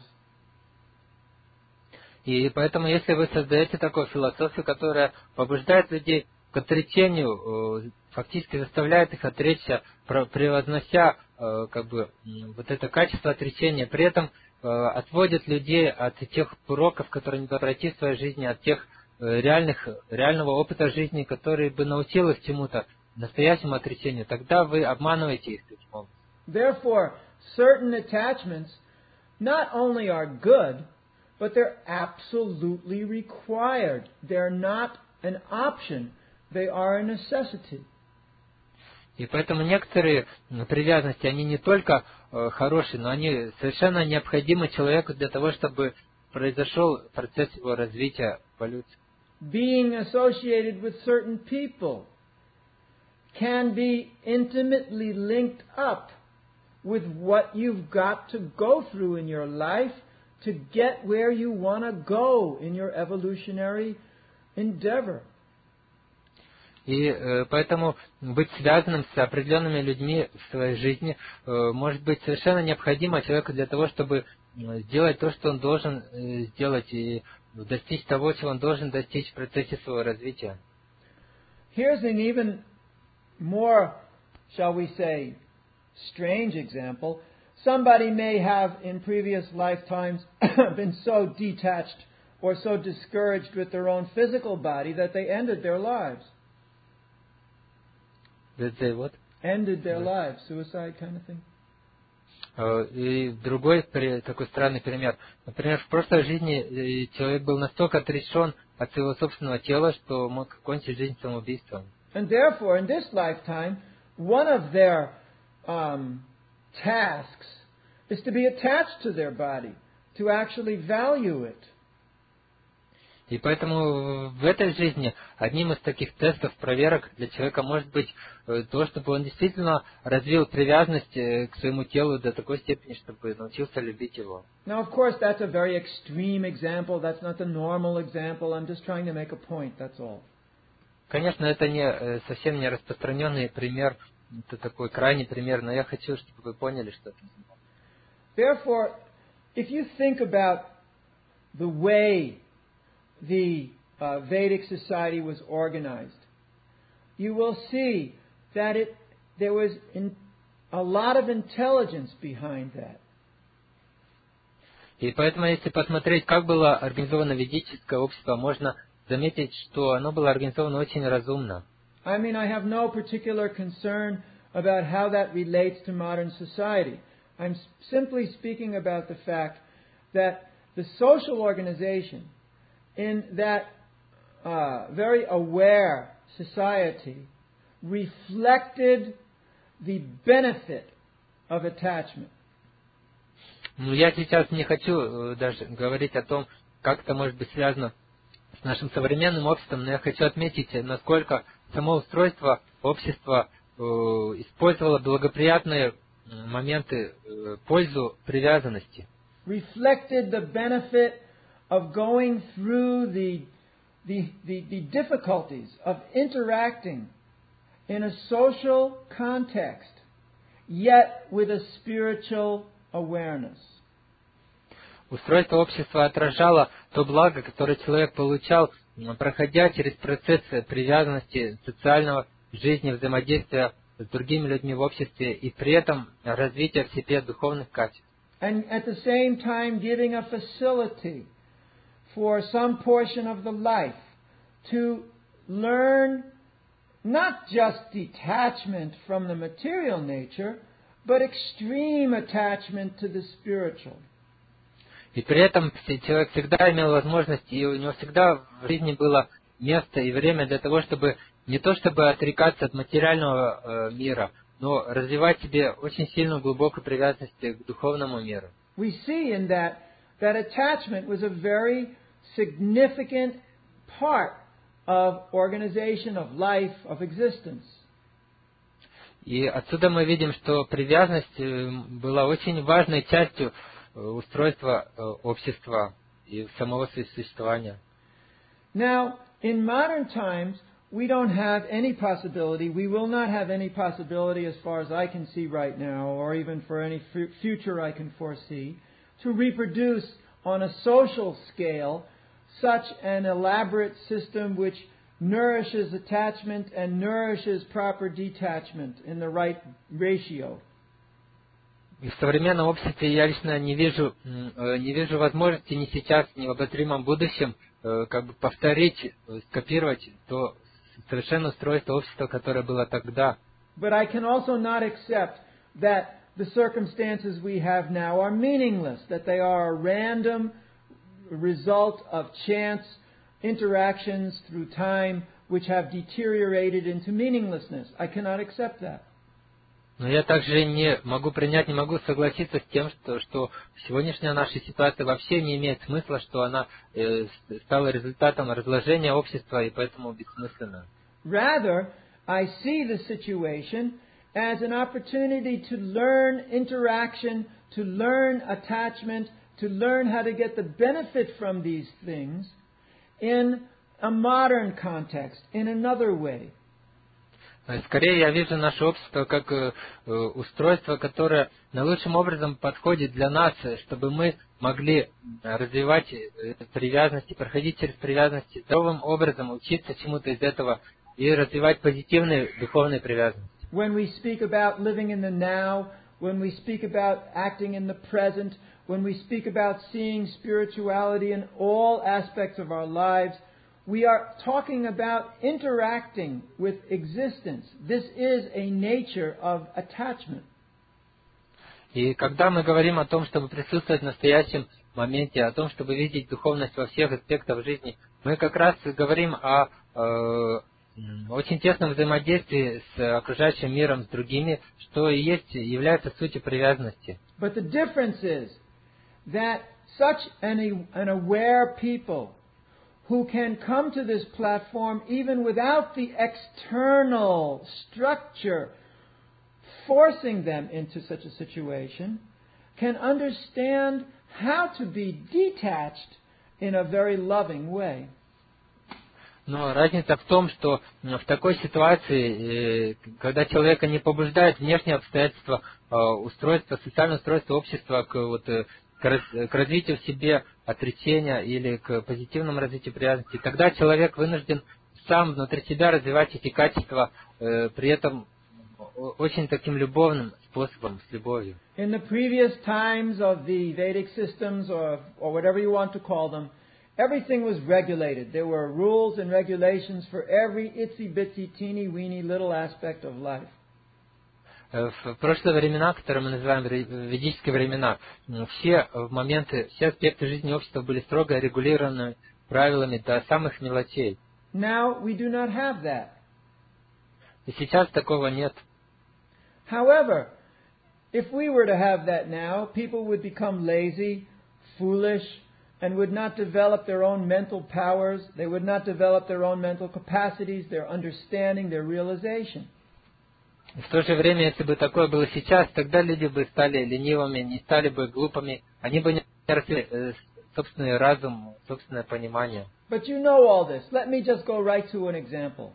S2: И поэтому, если вы создаете такую философию, которая побуждает людей к отречению, фактически заставляет их отречься, превознося как бы вот это качество отречения, при этом отводит людей от тех уроков, которые не пройти в своей жизни, от тех реальных, реального опыта жизни, который бы научил их чему-то, настоящему отречению, тогда вы обманываете их таким образом.
S1: Therefore, certain attachments not only are good, but they're absolutely required. They're not an option, they are a necessity.
S2: И поэтому некоторые привязанности, они не только э, хорошие, но они совершенно необходимы человеку для того, чтобы произошел процесс его развития, эволюции.
S1: Being associated with certain people can be intimately linked up with what you've got to go through in your life to get where you want to go in your evolutionary endeavor.
S2: И э, поэтому быть связанным с определенными людьми в своей жизни э, может быть совершенно необходимо человеку для того, чтобы сделать то, что он должен э, сделать, и достичь того, чего он должен достичь в процессе своего развития.
S1: Here's an even more, shall we say, strange example. Somebody may have in previous lifetimes been so detached or so discouraged with their own physical body that they ended their lives.
S2: That they what?
S1: Ended their lives, suicide kind of thing.
S2: И другой такой странный пример. Например, в прошлой жизни человек был настолько отрешен от своего собственного тела, что мог кончить жизнь самоубийством.
S1: And therefore, in this lifetime, one of their um, tasks is to be attached to their body, to actually value it.
S2: И поэтому в этой жизни одним из таких тестов, проверок для человека может быть то, чтобы он действительно развил привязанность к своему телу до такой степени, чтобы научился любить его.
S1: Now, of course, that's a very extreme example. That's not the normal example. I'm just trying to make a point, that's all.
S2: Конечно, это не совсем не распространенный пример, это такой крайний пример, но я хочу, чтобы вы поняли, что это.
S1: Therefore, if you think about the way the uh, Vedic society was organized, you will see that it there was in, a lot of intelligence behind that.
S2: И поэтому, если посмотреть, как было организовано ведическое общество, можно заметить, что оно было организовано очень разумно.
S1: I mean, I have no particular concern about how that relates to modern society. I'm simply speaking about the fact that the social organization in that uh, very aware society reflected the benefit of attachment.
S2: Ну, я сейчас не хочу даже говорить о том, как это может быть связано с нашим современным обществом, но я хочу отметить, насколько само устройство общества э, использовало благоприятные моменты, э, пользу привязанности.
S1: Reflected the benefit of going through the, the, the, the difficulties of interacting in a social context, yet with a spiritual awareness.
S2: Устройство общества отражало то благо, которое человек получал, проходя через процесс привязанности, социального жизни, взаимодействия с другими людьми в обществе и при этом развития в себе духовных качеств.
S1: And at the same time giving a facility for some portion of the life to learn not just detachment from the material nature, but extreme attachment to the spiritual.
S2: И при этом человек всегда имел возможность, и у него всегда в жизни было место и время для того, чтобы не то чтобы отрекаться от материального э, мира, но развивать в себе очень сильную глубокую привязанность к духовному миру.
S1: We see in that that attachment was a very significant part of organization, of life, of existence.
S2: И отсюда мы видим, что привязанность была очень важной частью устройства общества и самого существования.
S1: Now, in modern times, we don't have any possibility, we will not have any possibility as far as I can see right now, or even for any f- future I can foresee, to reproduce on a social scale such an elaborate system which nourishes attachment and nourishes proper detachment in the right ratio.
S2: И в современном обществе я лично не вижу, не вижу возможности ни сейчас, ни в обозримом будущем как бы повторить, скопировать то совершенное устройство общества, которое было тогда.
S1: But I can also not accept that the circumstances we have now are meaningless, that they are a random result of chance interactions through time which have deteriorated into meaninglessness. I cannot accept that.
S2: Но я также не могу принять, не могу согласиться с тем, что, что сегодняшняя наша ситуация вообще не имеет смысла, что она э, стала результатом разложения общества и поэтому бессмысленна.
S1: Rather, I see the situation as an opportunity to learn interaction, to learn attachment, to learn how to get the benefit from these things in a modern context, in another way.
S2: Скорее я вижу наше общество как э, устройство, которое наилучшим образом подходит для нас, чтобы мы могли развивать привязанности, проходить через привязанности, здоровым образом учиться чему-то из этого и развивать позитивные духовные привязанности.
S1: When we speak about living in the now, when we speak about acting in the present, when we speak about seeing spirituality in all aspects of our lives, we are talking about interacting with existence. This is a nature of attachment.
S2: И когда мы говорим о том, чтобы присутствовать в настоящем моменте, о том, чтобы видеть духовность во всех аспектах жизни, мы как раз говорим о э, очень тесном взаимодействии с окружающим миром, с другими, что и есть, является сутью привязанности.
S1: But the difference is that such an, an aware people who can come to this platform even without the external structure forcing them into such a situation, can understand how to be detached in a very loving way.
S2: Но разница в том, что в такой ситуации, когда человека не побуждает внешние обстоятельства устройства, социальное устройство общества к, вот, к развитию в себе отречения или к позитивному развитию привязанности, тогда человек вынужден сам внутри себя развивать эти качества, при этом очень таким любовным способом, с любовью.
S1: In the previous times of the Vedic systems, or, or whatever you want to call them, everything was regulated. There were rules and regulations for every itsy-bitsy, teeny-weeny little aspect of life.
S2: В прошлые времена, которые мы называем ведические времена, все моменты, все аспекты жизни общества были строго регулированы правилами до самых мелочей.
S1: Now we do not have that.
S2: И сейчас такого нет.
S1: However, if we were to have that now, people would become lazy, foolish, and would not develop their own mental powers. They would not develop their own mental capacities, their understanding, their realization.
S2: В то же время, если бы такое было сейчас, тогда люди бы стали ленивыми, не стали бы глупыми, они бы не развили собственный разум, собственное понимание.
S1: But you know all this. Let me just go right to an example.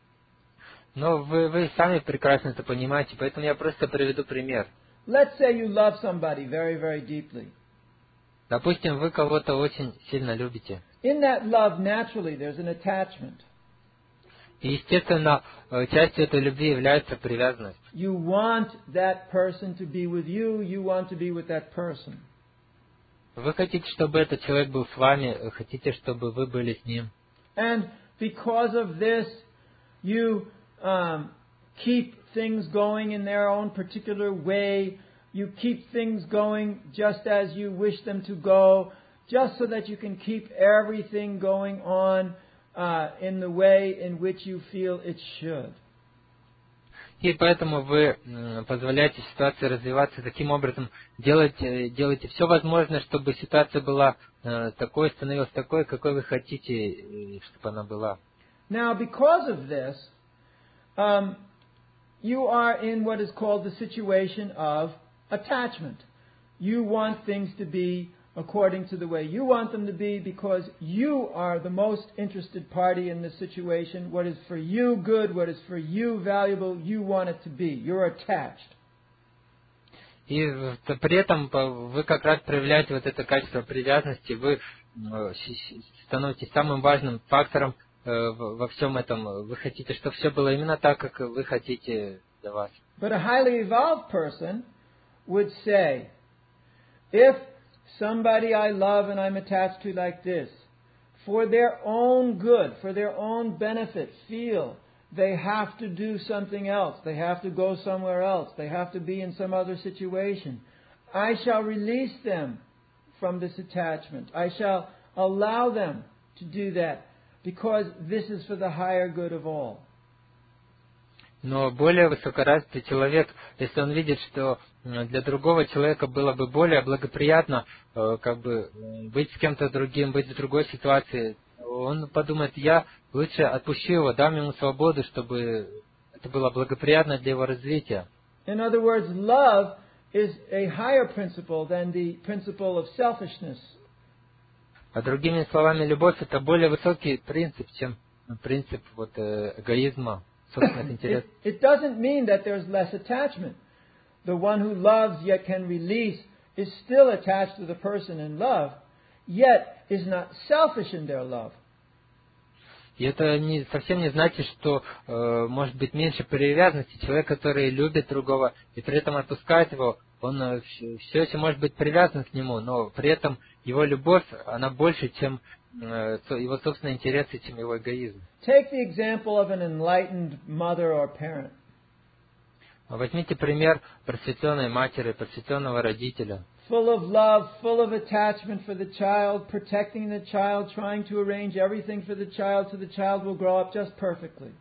S2: Но вы, вы сами прекрасно это понимаете, поэтому я просто приведу пример.
S1: Let's say you love somebody very, very deeply.
S2: Допустим, вы кого-то очень сильно любите.
S1: In that love, naturally, there's an attachment.
S2: И, естественно, э, частью этой любви является привязанность.
S1: You want that person to be with you. You want to be with that person.
S2: Вы хотите, чтобы этот человек был с вами, хотите, чтобы вы были с ним.
S1: And because of this, you um, keep things going in their own particular way. You keep things going just as you wish them to go, just so that you can keep everything going on uh, in the way in which you feel it should.
S2: И поэтому вы позволяете ситуации развиваться таким образом, делаете, делаете все возможное, чтобы ситуация была такой, становилась такой, какой вы хотите, чтобы она была.
S1: Now, because of this, um, you are in what is called the situation of attachment. You want things to be according to the way you want them to be because you are the most interested party in the situation. What is for you good, what is for you valuable, you want it to be. You're attached.
S2: И при этом вы как раз проявляете вот это качество привязанности, вы становитесь самым важным фактором во всем этом. Вы хотите, чтобы все было именно так, как вы хотите для вас.
S1: But a highly evolved person would say, if somebody I love and I'm attached to like this, for their own good, for their own benefit, feel they have to do something else, they have to go somewhere else, they have to be in some other situation, I shall release them from this attachment. I shall allow them to do that because this is for the higher good of all.
S2: Но более высокоразвитый человек, если он видит, что для другого человека было бы более благоприятно как бы быть с кем-то другим, быть в другой ситуации, он подумает, я лучше отпущу его, дам ему свободу, чтобы это было благоприятно для его развития.
S1: In other words, love is a higher principle than the principle of selfishness.
S2: А другими словами, любовь это более высокий принцип, чем принцип вот эгоизма.
S1: It, it doesn't mean that there's less attachment. The one who loves yet can release is still attached to the person in love, yet is not selfish in their love.
S2: И это не, совсем не значит, что э, может быть меньше привязанности. Человек, который любит другого и при этом отпускает его, он э, все еще может быть привязан к нему, но при этом его любовь, она больше, чем э, его собственные интересы, чем его эгоизм.
S1: Take the example of an enlightened mother or parent.
S2: Возьмите пример просветленной матери, просветленного родителя.
S1: Full of love, full of attachment for the child, protecting the child, trying to arrange everything for the child so the child will grow up just perfectly.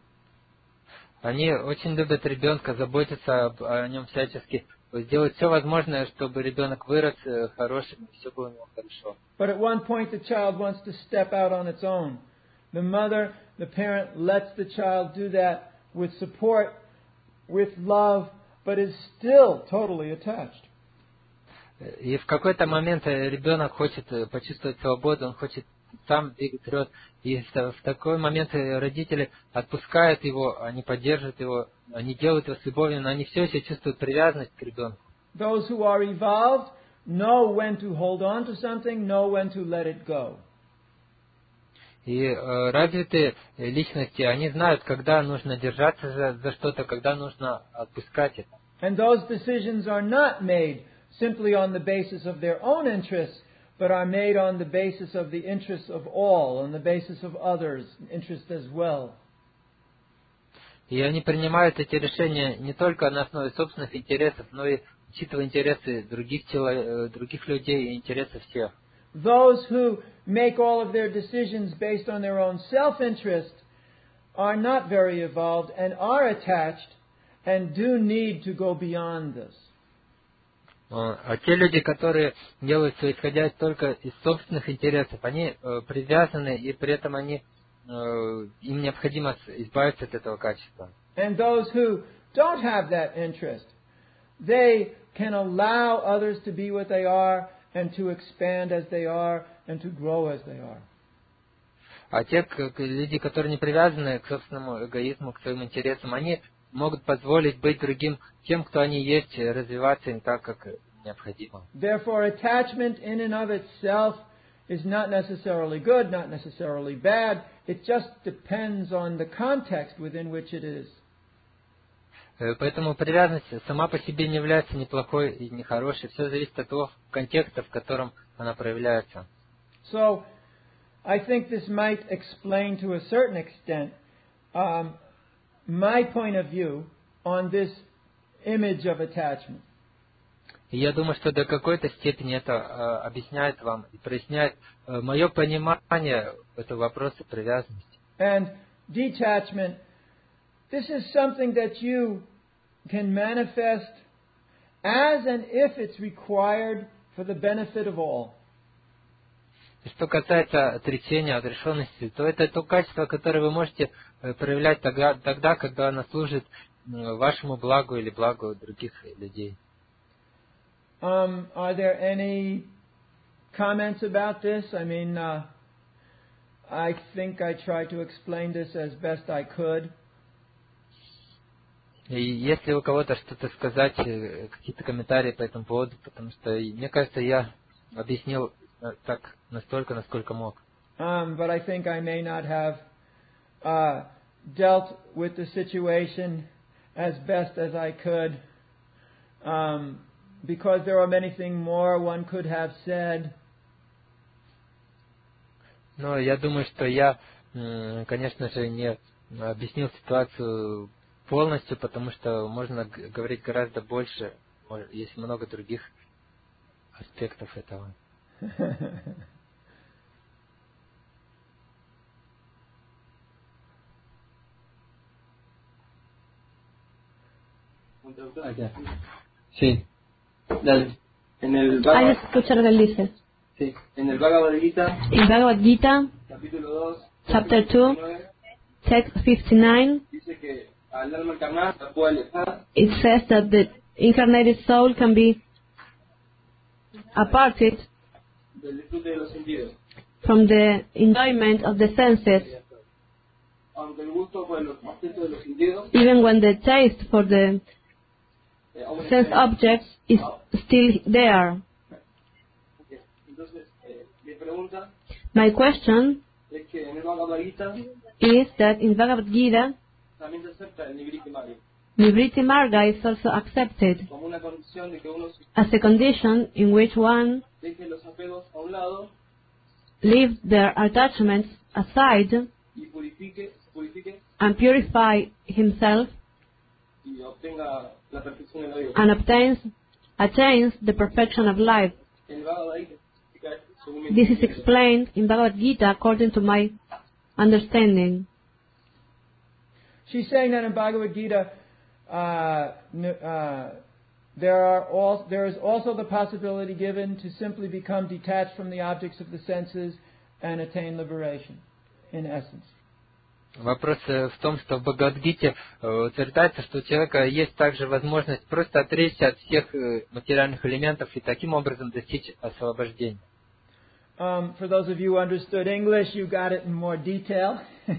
S2: Они очень любят ребенка, заботятся об, о нем всячески, сделают все возможное, чтобы ребенок вырос хорошим, и все было у него хорошо.
S1: But at one point the child wants to step out on its own. The mother, the parent lets the child do that with support, with love, but is still totally attached.
S2: И в какой-то момент ребенок хочет почувствовать свободу, он хочет сам двигать вперед. И в такой момент родители отпускают его, они поддерживают его, они делают его с любовью, но они все еще чувствуют привязанность к ребенку.
S1: Those who are evolved know when to hold on to something, know when to let it go.
S2: И э, развитые личности, они знают, когда нужно держаться за, за что-то, когда нужно отпускать это.
S1: And those decisions are not made simply on the basis of their own interests, but are made on the basis of the interests of all, on the basis of others' interests as well.
S2: И они принимают эти решения не только на основе собственных интересов, но и учитывая интересы других, чело... других людей и интересы всех.
S1: Those who make all of their decisions based on their own self-interest are not very evolved and are attached and do need to go beyond this.
S2: А те люди, которые делают все исходя только из собственных интересов, они э, привязаны, и при этом они, э, им необходимо избавиться от этого качества.
S1: And those who don't have that interest, they can allow others to be what they are and to expand as they are and to grow as they are.
S2: А те как, люди, которые не привязаны к собственному эгоизму, к своим интересам, они могут позволить быть другим тем, кто они есть, развиваться им так, как необходимо.
S1: Therefore, attachment in and of itself is not necessarily good, not necessarily bad. It just depends on the context within which it is.
S2: Поэтому привязанность сама по себе не является ни плохой и ни хорошей. Все зависит от того контекста, в котором она проявляется.
S1: So, I think this might explain to a certain extent um, my point of view on this image of attachment.
S2: И я думаю, что до какой-то степени это э, объясняет вам и проясняет э, мое понимание этого вопроса привязанности.
S1: And detachment, this is something that you can manifest as and if it's required for the benefit of all.
S2: И что касается отречения, отрешенности, то это то качество, которое вы можете проявлять тогда, тогда когда оно служит вашему благу или благу других людей.
S1: Um, are there any comments about this? I mean, uh, I think I tried to explain this as best I could.
S2: И если у кого-то что-то сказать, какие-то комментарии по этому поводу, потому что, мне кажется, я объяснил так настолько, насколько мог.
S1: Um, but I think I may not have uh, dealt with the situation as best as I could. Um, Because there are many things more one could have said.
S2: Но я думаю, что я, конечно же, не объяснил ситуацию полностью, потому что можно говорить гораздо больше, есть много других аспектов этого.
S3: Sí. Dale. En el Bhagavad...
S4: Hay que escuchar lo que él dice.
S3: Sí. En el Bhagavad Gita,
S4: En Bhagavad Gita,
S3: capítulo dos,
S4: chapter two, text fifty-nine,
S3: dice que al alma encarnada la puede alejar
S4: it says that the incarnated soul can be aparted
S3: del disfrute de los sentidos,
S4: from the enjoyment of the senses,
S3: aunque el gusto por los objetos de los sentidos
S4: even when the taste for the
S3: eh, aún
S4: sense
S3: esté-
S4: objects is still there.
S3: Ok. Entonces, eh, mi pregunta
S4: My question
S3: es que en el Bhagavad Gita
S4: is that in Bhagavad Gita,
S3: también se acepta el Nivriti Marga
S4: Nivriti Marga is also accepted
S3: como una condición de que uno
S4: as a condition in which one
S3: deje los apegos a un lado
S4: leaves their attachments aside
S3: y purifique, purifique
S4: and purify himself
S3: y obtenga la perfección de la vida.
S4: and obtains, attains the perfection of life.
S3: En el Bhagavad Gita se explica esto según mi
S4: This is
S3: entendimiento.
S4: explained in Bhagavad Gita according to my understanding.
S1: She's saying that in Bhagavad Gita, uh, n- uh, there are all, there is also the possibility given to simply become detached from the objects of the senses and attain liberation, in essence.
S2: Вопрос э, в том, что в Бхагавад-гите э, утверждается, что у человека есть также возможность просто отречься от всех э, материальных элементов и таким образом достичь освобождения.
S1: Um, for those of you who understood English, you got it in more detail.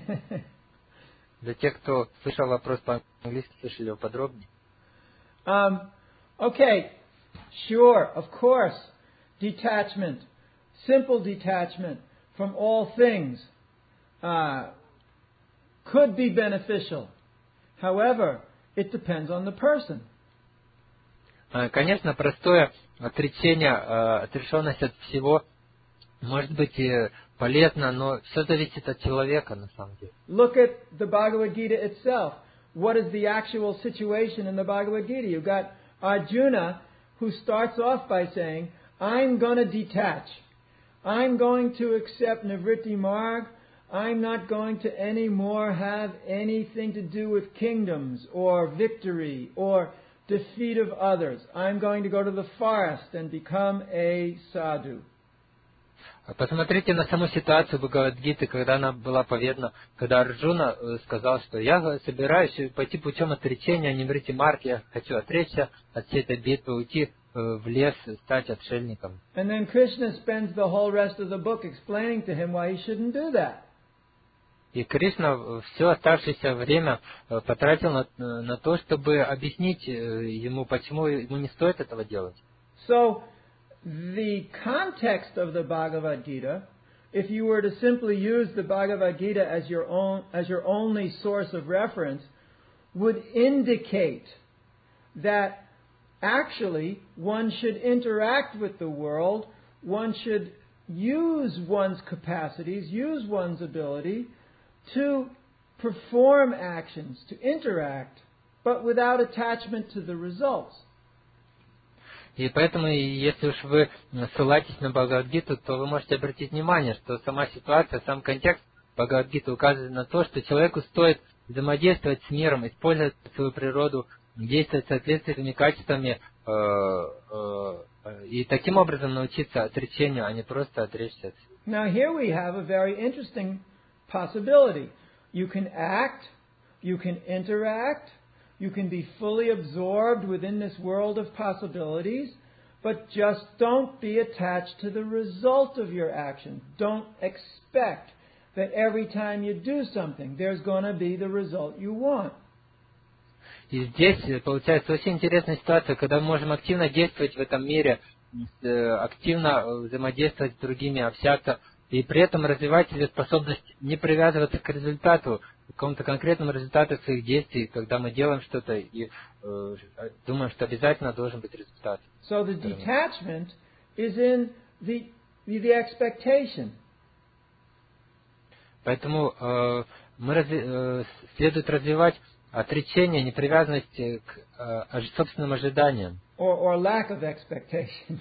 S2: Для тех, кто слышал вопрос по-английски, слышали его подробнее.
S1: um, okay, sure, of course, detachment, simple detachment from all things uh, could be beneficial. However, it depends on the person.
S2: Э, Конечно, простое отречение, э, отрешенность от всего может быть э, полезно, но все зависит от человека на самом деле.
S1: Look at the Bhagavad Gita itself. What is the actual situation in the Bhagavad Gita? You've got Arjuna who starts off by saying, I'm going to detach. I'm going to accept Nivritti Marg. I'm not going to anymore have anything to do with kingdoms or victory or defeat of others. I'm going to go to the forest and become a sadhu.
S2: Посмотрите на саму ситуацию Бхагавад-гиты, когда она была поведана, когда Арджуна э, сказал, что я собираюсь пойти путем отречения, не врите марк, я хочу отречься от всей этой битвы, уйти э, в лес, стать отшельником.
S1: And then Krishna spends the whole rest of the book explaining to him why he shouldn't do that.
S2: И Кришна все оставшееся время э, потратил на, на то, чтобы объяснить э, ему, почему ему не стоит этого делать.
S1: So, the context of the Bhagavad Gita, if you were to simply use the Bhagavad Gita as your own, as your only source of reference, would indicate that actually one should interact with the world, one should use one's capacities, use one's ability to perform actions, to interact, but without attachment to the results.
S2: И поэтому, если уж вы ссылаетесь на Бхагавад-гиту, то вы можете обратить внимание, что сама ситуация, сам контекст Бхагавад-гиты указывает на то, что человеку стоит взаимодействовать с миром, использовать свою природу, действовать в соответствии с этими качествами э, э, и таким образом научиться отречению, а не просто отречься от всего.
S1: Now here we have a very interesting possibility. You can act, you can interact, you can be fully absorbed within this world of possibilities, but just don't be attached to the result of your action. Don't expect that every time you do something, there's going to be the result you want.
S2: И здесь получается очень интересная ситуация, когда мы можем активно действовать в этом мире, активно взаимодействовать с другими, общаться, и при этом развивать себе способность не привязываться к результату, к какому-то конкретному результату своих действий, когда мы делаем что-то и э, думаем, что обязательно должен быть результат.
S1: So the detachment is in the, the expectation.
S2: Поэтому э, мы разви, э, следует развивать отречение, непривязанность к э, собственным ожиданиям.
S1: Or, or lack of expectation.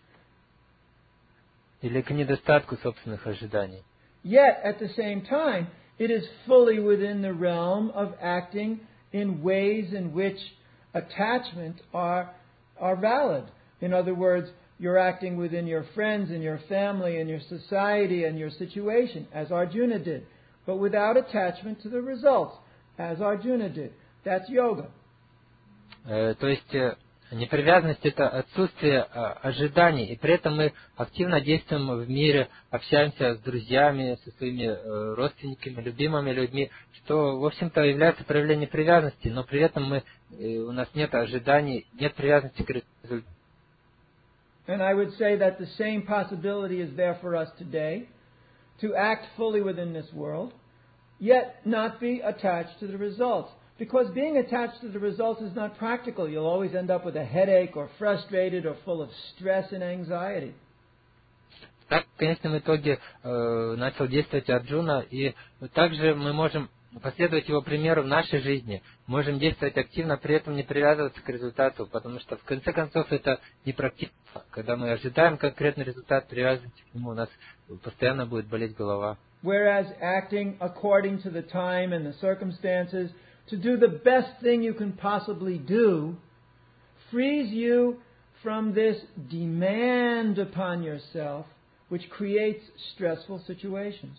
S2: Или к недостатку собственных ожиданий.
S1: Yet, at the same time, it is fully within the realm of acting in ways in which attachment are, are valid. In other words, you're acting within your friends and your family and your society and your situation, as Arjuna did, but without attachment to the results, as Arjuna did. That's yoga.
S2: Э, то есть непривязанность — это отсутствие ожиданий, и при этом мы активно действуем в мире, общаемся с друзьями, со своими родственниками, любимыми людьми, что, в общем-то, является проявлением привязанности, но при этом мы, у нас нет ожиданий, нет привязанности к результату.
S1: And I would say that the same possibility is there for us today, to act fully within this world, yet not be attached to the results. Because being attached to the results is not practical. You'll always end up with a headache or frustrated or full of stress and anxiety.
S2: Так, в конечном итоге э, начал действовать Арджуна, и также мы можем последовать его примеру в нашей жизни. Можем действовать активно, при этом не привязываться к результату, потому что в конце концов это непрактично. Когда мы ожидаем конкретный результат, привязываемся к нему, у нас постоянно будет болеть голова.
S1: Whereas acting according to the time and the circumstances, to do the best thing you can possibly do, frees you from this demand upon yourself, which creates stressful situations.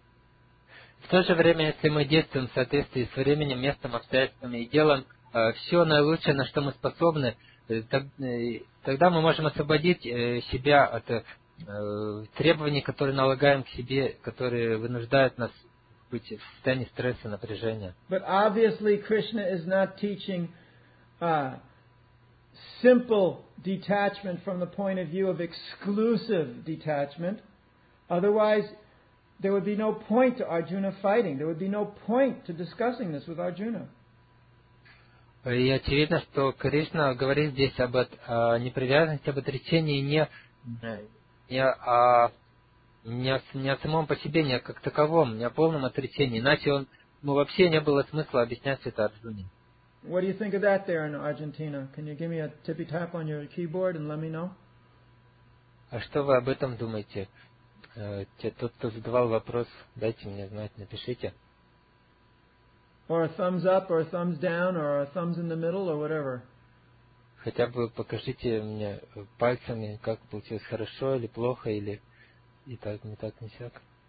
S2: В то же время, если мы действуем в соответствии с временем, местом, обстоятельствами и делаем э, все наилучшее, на что мы способны, э, так, э, тогда мы можем освободить э, себя от э, требований, которые налагаем к себе, которые вынуждают нас быть в состоянии стресса, напряжения.
S1: But obviously Krishna is not teaching uh, simple detachment from the point of view of exclusive detachment. Otherwise, there would be no point to Arjuna fighting. There would be no point to discussing this with Arjuna.
S2: И очевидно, что Кришна говорит здесь об о непривязанности, об отречении не, не, о, не, о, не о самом по себе, не как таковом, не о полном отречении. Иначе он, ну, вообще не было смысла объяснять это Арджуне.
S1: What do you think of that there in Argentina? Can you give me a tippy tap on your keyboard and let me know?
S2: А что вы об этом думаете? Те, тот, кто задавал вопрос, дайте мне знать, напишите.
S1: Or a thumbs up, or a thumbs down, or a thumbs in the middle, or whatever.
S2: Хотя бы покажите мне пальцами, как получилось, хорошо или плохо, или и так, не так, не сяк.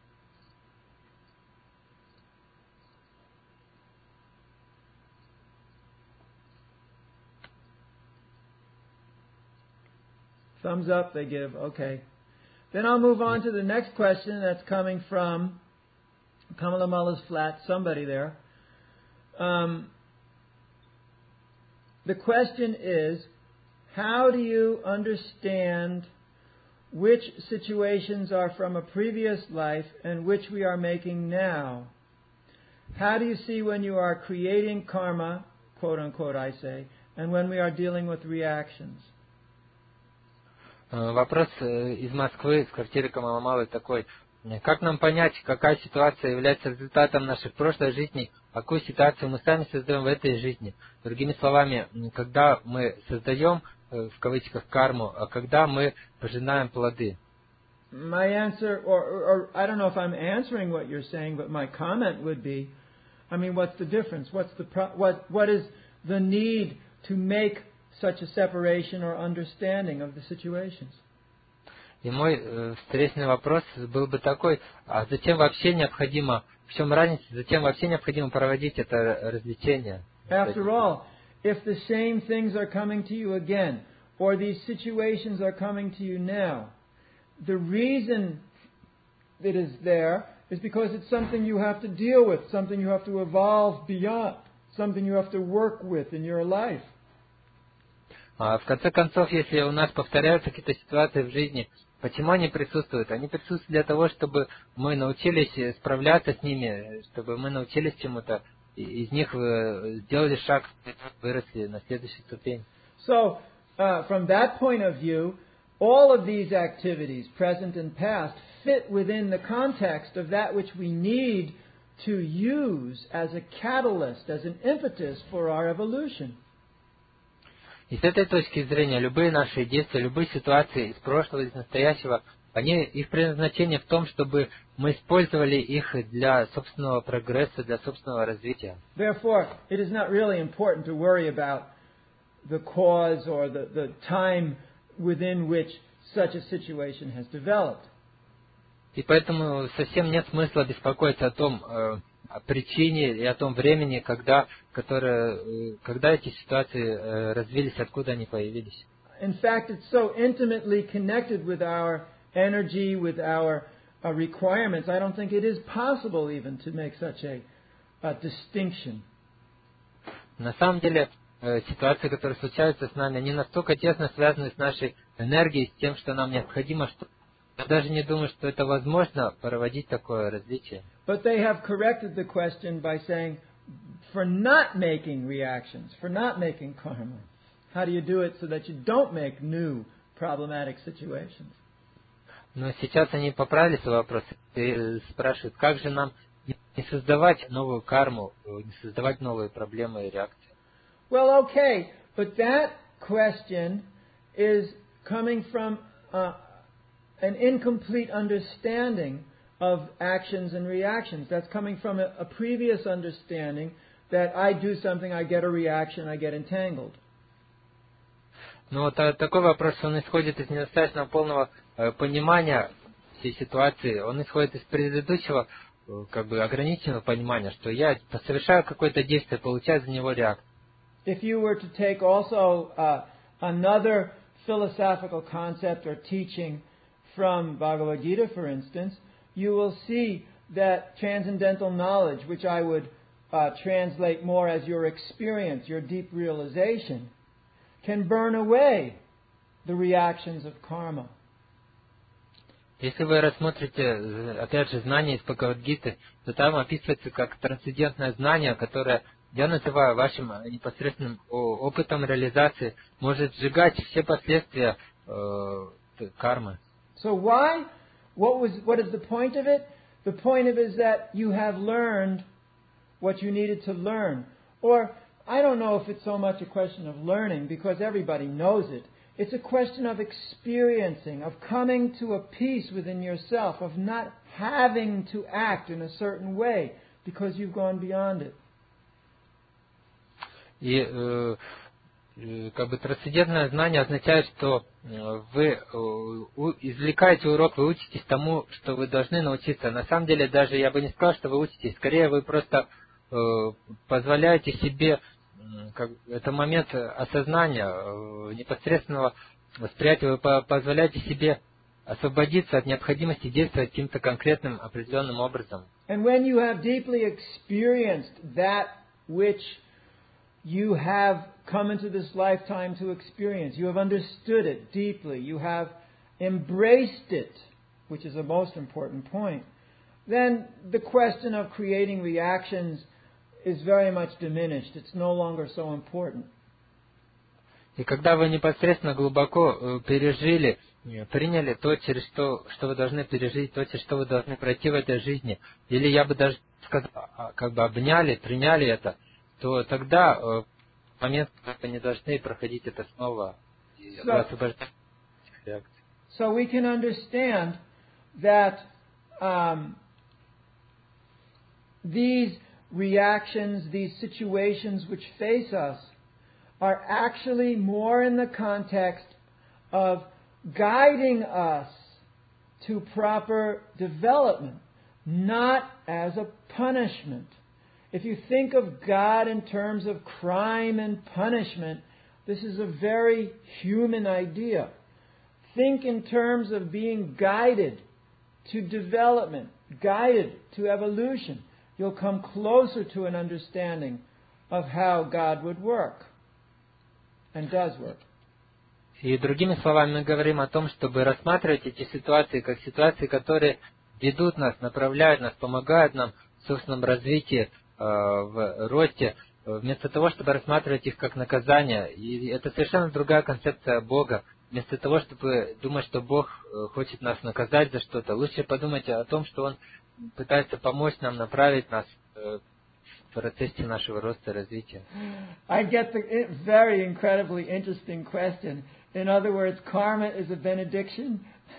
S1: Thumbs up they give, okay. Then I'll move on to the next question that's coming from Kamalamala's flat, somebody there. Um, the question is, how do you understand which situations are from a previous life and which we are making now? How do you see when you are creating karma, quote unquote, I say, and when we are dealing with reactions?
S2: Вопрос из Москвы, из квартиры Камаламалы такой. Как нам понять, какая ситуация является результатом наших прошлой жизни, а какую ситуацию мы сами создаем в этой жизни? Другими словами, когда мы создаем, в кавычках, карму, а когда мы пожинаем плоды?
S1: My answer, or, or I don't know if I'm answering what you're saying, but my comment would be, I mean, what's the difference? What's the pro- what what is the need to make such a separation or understanding of the situations?
S2: И мой э, встречный вопрос был бы такой: а зачем вообще необходимо, в чем разница, зачем вообще необходимо проводить это развлечение?
S1: After all, if the same things are coming to you again, or these situations are coming to you now, the reason it is there is because it's something you have to deal with, something you have to evolve beyond, something you have to work with in your life.
S2: А в конце концов, если у нас повторяются какие-то ситуации в жизни, почему они присутствуют? Они присутствуют для того, чтобы мы научились справляться с ними, чтобы мы научились чему-то, и из них сделали шаг, выросли на следующую ступень.
S1: So, uh, from that point of view, all of these activities, present and past, fit within the context of that which we need to use as a catalyst, as an impetus for our evolution.
S2: И с этой точки зрения любые наши действия, любые ситуации из прошлого, из настоящего, они, их предназначение в том, чтобы мы использовали их для собственного прогресса, для собственного развития.
S1: Therefore, it is not really important to worry about the cause or the, the time within which such a situation has developed.
S2: И поэтому совсем нет смысла беспокоиться о том, э, о причине и о том времени, когда, которое, э, когда эти ситуации э, развились, откуда они появились.
S1: In fact, it's so intimately connected with our energy, with our uh, requirements, I don't think it is possible even to make such a, a distinction.
S2: На самом деле, э, ситуации, которые случаются с нами, они настолько тесно связаны с нашей энергией, с тем, что нам необходимо, что я даже не думаю, что это возможно проводить такое различие.
S1: But they have corrected the question by saying, for not making reactions, for not making karma, how do you do it so that you don't make new problematic situations?
S2: Но сейчас они поправили свой вопрос и спрашивают, как же нам не создавать новую карму, не создавать новые проблемы и реакции.
S1: Well, okay, but that question is coming from uh, an incomplete understanding of actions and reactions. That's coming from a, a previous understanding that I do something, I get a reaction, I get entangled.
S2: Но вот а, такой вопрос, он исходит из недостаточно полного э, понимания всей ситуации. Он исходит из предыдущего, э, как бы ограниченного понимания, что я совершаю какое-то действие, получаю за него реакцию.
S1: If you were to take also uh, another philosophical concept or teaching from Bhagavad Gita, for instance, you will see that transcendental knowledge, which I would uh, translate more as your experience, your deep realization, can burn away the reactions of karma.
S2: Если вы рассмотрите, опять же, знания из Бхагавад-гиты, то там описывается как трансцендентное знание, которое я называю вашим непосредственным опытом реализации, может сжигать все последствия э, кармы.
S1: So why? What was? What is the point of it? The point of it is that you have learned what you needed to learn. Or, I don't know if it's so much a question of learning, because everybody knows it. It's a question of experiencing, of coming to a peace within yourself, of not having to act in a certain way, because you've gone beyond it.
S2: И э, э, как бы трансцендентное знание означает, что э, вы э, у, извлекаете урок, вы учитесь тому, что вы должны научиться. На самом деле, даже я бы не сказал, что вы учитесь, скорее вы просто э, позволяете себе, э, как, это момент осознания, э, непосредственного восприятия, вы по, позволяете себе освободиться от необходимости действовать каким-то конкретным определенным образом.
S1: And when you have deeply experienced that which you have come into this lifetime to experience. You have understood it deeply. You have embraced it, which is the most important point. Then the question of creating reactions is very much diminished. It's no longer so important.
S2: И когда вы непосредственно глубоко пережили, приняли то, через что, что вы должны пережить, то, через что вы должны пройти в этой жизни, или я бы даже сказал, как бы обняли, приняли это, то тогда в момент, когда вы не должны проходить это снова,
S1: So,
S2: освобождать реакции.
S1: so we can understand that um, these reactions, these situations which face us, are actually more in the context of guiding us to proper development, not as a punishment. If you think of God in terms of crime and punishment, this is a very human idea. Think in terms of being guided to development, guided to evolution. You'll come closer to an understanding of how God would work and does work.
S2: И другими словами мы говорим о том, чтобы рассматривать эти ситуации как ситуации, которые ведут нас, направляют нас, помогают нам в собственном развитии, в росте, вместо того, чтобы рассматривать их как наказание. И это совершенно другая концепция Бога. Вместо того, чтобы думать, что Бог хочет нас наказать за что-то, лучше подумать о том, что Он пытается помочь нам, направить нас в процессе нашего роста и развития.
S1: I get the very incredibly interesting question. In other words, karma is a benediction.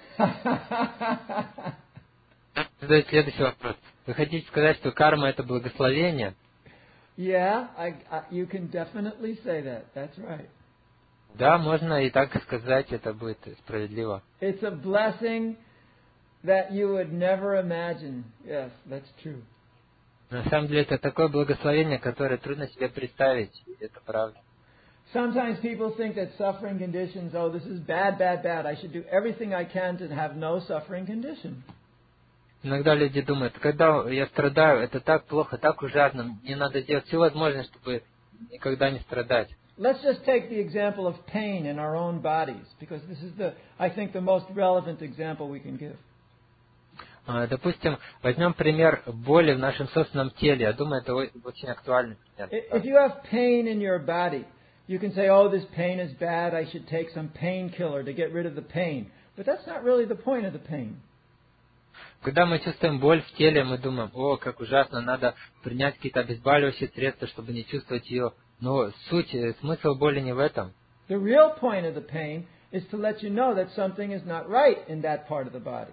S2: Задаю следующий вопрос. Вы хотите сказать, что карма — это благословение?
S1: Yeah, I, I, you can definitely say that. That's right.
S2: Да, можно и так сказать, это будет справедливо.
S1: It's a blessing that you would never imagine. Yes, that's true.
S2: На самом деле, это такое благословение, которое трудно себе представить. Это правда.
S1: Sometimes people think that suffering conditions, oh, this is bad, bad, bad. I should do everything I can to have no suffering condition.
S2: Иногда люди думают, когда я страдаю, это так плохо, так ужасно, мне надо делать все возможное, чтобы никогда не страдать.
S1: Let's just take the example of pain in our own bodies, because this is the, I think, the most relevant example we can give.
S2: Допустим, возьмем пример боли в нашем собственном теле. Я думаю, это очень актуальный пример.
S1: If you have pain in your body, you can say, oh, this pain is bad, I should take some painkiller to get rid of the pain. But that's not really the point of the pain.
S2: Когда мы чувствуем боль в теле, мы думаем, о, как ужасно, надо принять какие-то обезболивающие средства, чтобы не чувствовать ее. Но суть, смысл боли не в этом.
S1: The real point of the pain is to let you know that something is not right in that part of the body.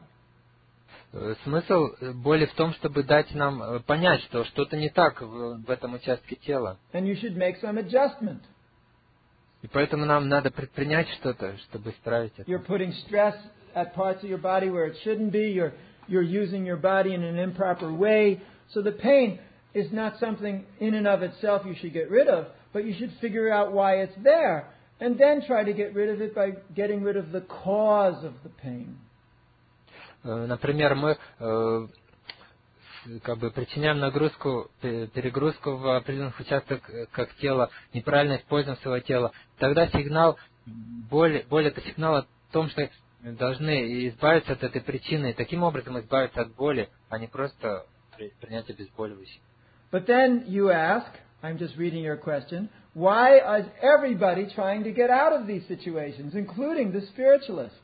S2: Смысл боли в том, чтобы дать нам понять, что что-то не так в, в этом участке тела.
S1: And you should make some adjustment.
S2: И поэтому нам надо предпринять что-то, чтобы исправить это.
S1: You're putting stress at parts of your body where it shouldn't be. You're, you're using your body in an improper way. So the pain is not something in and of itself you should get rid of, but you should figure out why it's there, and then try to get rid of it by getting rid of the cause of the pain.
S2: Например, мы э, как бы причиняем нагрузку, перегрузку в определенных участках как тела, неправильно используем своего тела. Тогда сигнал, боль, боль это сигнал о том, что должны избавиться от этой причины, и таким образом избавиться от боли, а не просто принять обезболивающее.
S1: But then you ask, I'm just reading your question, why is everybody trying to get out of these situations, including the spiritualists?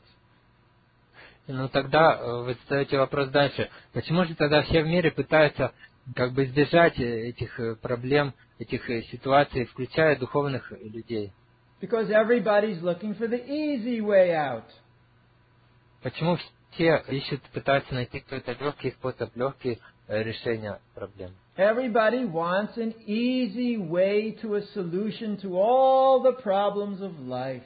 S2: Ну тогда вы задаете вопрос дальше. Почему же тогда все в мире пытаются как бы избежать этих проблем, этих ситуаций, включая духовных людей?
S1: Because everybody's looking for the easy way out.
S2: Почему все ищут, пытаются найти какой-то легкий способ, легкие решения проблем?
S1: Everybody wants an easy way to a solution to all the problems of life.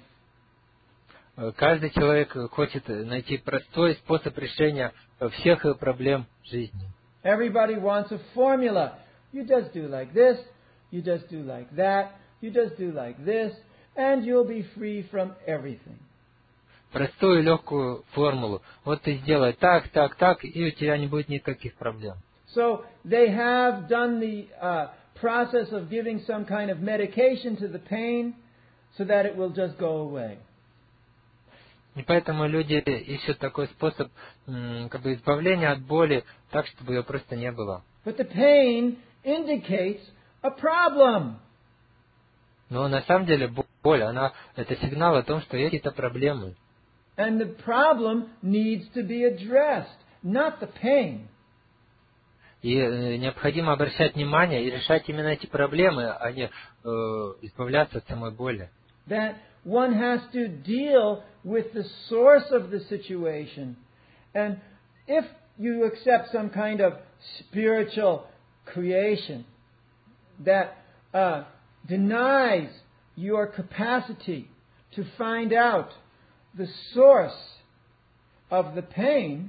S2: Каждый человек хочет найти простой способ решения всех проблем жизни.
S1: Everybody wants a formula. You just do like this, you just do like that, you just do like this, and you'll be free from everything.
S2: Простую легкую формулу. Вот ты сделай так, так, так, и у тебя не будет никаких проблем.
S1: So they have done the uh, process of giving some kind of medication to the pain so that it will just go away.
S2: И поэтому люди ищут такой способ м, как бы избавления от боли, так, чтобы ее просто не было.
S1: But the pain indicates a problem.
S2: Но на самом деле боль, она это сигнал о том, что есть какие-то проблемы.
S1: And the problem needs to be addressed, not the pain.
S2: И э, необходимо обращать внимание и решать именно эти проблемы, а не э, избавляться от самой боли.
S1: That one has to deal with the source of the situation. And if you accept some kind of spiritual creation that uh, denies your capacity to find out the source of the pain,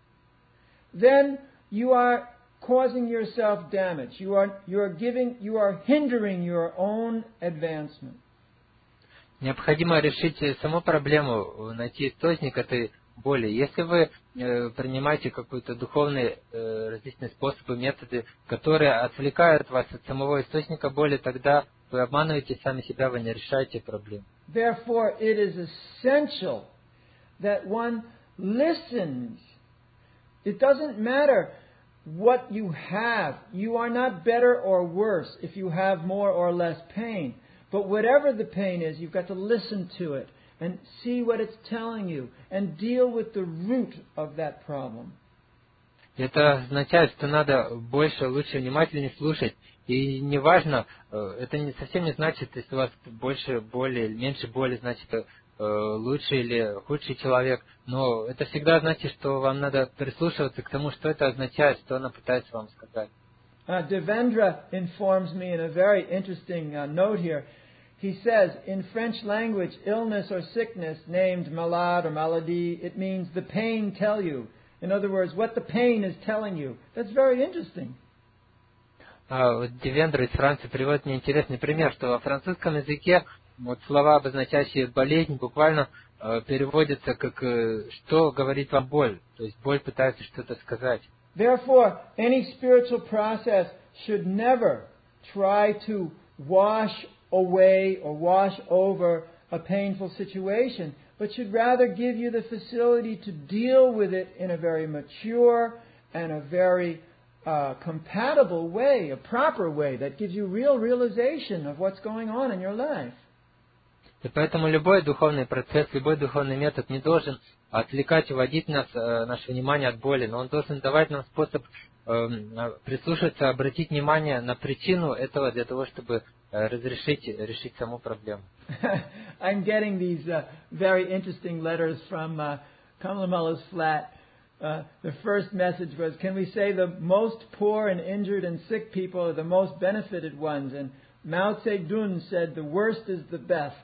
S1: then you are causing yourself damage. You are, you are giving, you are hindering your own advancement.
S2: Необходимо решить саму проблему, найти источник этой боли. Если вы э, принимаете какие-то духовные э, различные способы, методы, которые отвлекают вас от самого источника боли, тогда вы обманываете сами себя, вы не решаете проблему.
S1: Therefore, it is essential that one listens. It doesn't matter what you have. You are not better or worse if you have more or less pain. But whatever the pain is, you've got to listen to it and see what it's telling you and deal with the root of that problem.
S2: Это означает, что надо больше, лучше, внимательнее слушать. И неважно, это не, совсем не значит, если у вас больше боли или меньше боли, значит, лучший или худший человек. Но это всегда значит, что вам надо прислушиваться к тому, что это означает, что она пытается вам сказать.
S1: Uh, Devendra informs me in a very interesting uh, note here. He says, in French language, illness or sickness named malade or maladie, it means the pain tell you. In other words, what the pain is telling you. That's very interesting.
S2: А, вот Девендра из Франции приводит мне интересный пример, что во французском языке вот слова, обозначающие болезнь, буквально э, переводятся как э, «что говорит вам боль?». То есть боль пытается что-то сказать.
S1: Therefore, any spiritual process should never try to wash away or wash over a painful situation, but should rather give you the facility to deal with it in a very mature and a very uh, compatible way, a proper way that gives you real realization of what's going on in your life.
S2: И поэтому любой духовный процесс, любой духовный метод не должен отвлекать, уводить нас, наше внимание от боли, но он должен давать нам способ э, прислушаться, обратить внимание на причину этого для того, чтобы э, разрешить решить саму проблему.
S1: I'm getting these uh, very interesting letters from uh, Kamalamalla's flat. Uh, the first message was, can we say the most poor and injured and sick people are the most benefited ones? And Mao Zedong said the worst is the best.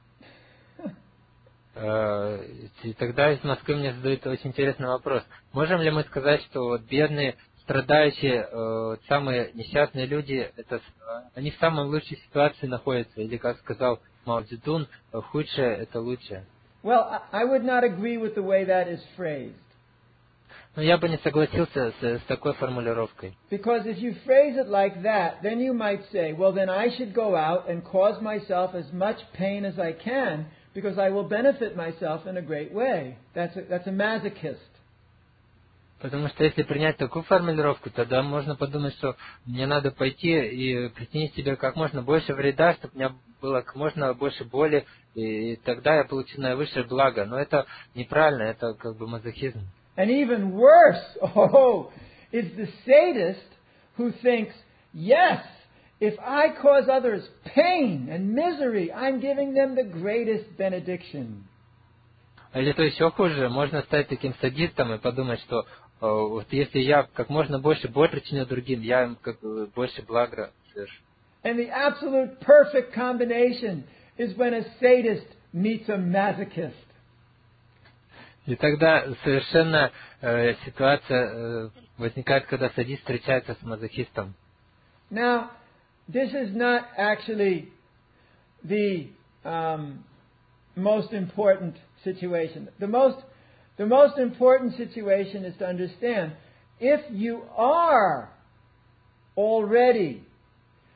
S2: И тогда из Москвы мне задают очень интересный вопрос. Можем ли мы сказать, что вот бедные, страдающие, самые несчастные люди, это, они в самой лучшей ситуации находятся? Или, как сказал Мао Цзэдун, худшее – это лучшее?
S1: Well, I would not agree with the way that is phrased.
S2: Но я бы не согласился с, с такой формулировкой.
S1: Because if you phrase it like that, then you might say, well, then I should go out and cause myself as much pain as I can, because I will benefit myself in a great way. That's a, that's a masochist.
S2: Потому что если принять такую формулировку, тогда можно подумать, что мне надо пойти и причинить себе как можно больше вреда, чтобы у меня было как можно больше боли, и тогда я получу наивысшее благо. Но это неправильно, это как бы мазохизм.
S1: And even worse, oh, is the sadist who thinks, yes, if I cause others pain and misery, I'm giving them the greatest benediction.
S2: Или то еще хуже, можно стать таким садистом и подумать, что о, вот если я как можно больше боль причиню другим, я им как бы больше блага совершу.
S1: And the absolute perfect combination is when a sadist meets a masochist.
S2: И тогда совершенно э, ситуация э, возникает, когда садист встречается с мазохистом.
S1: Now, this is not actually the um, most important situation. The most, the most important situation is to understand if you are already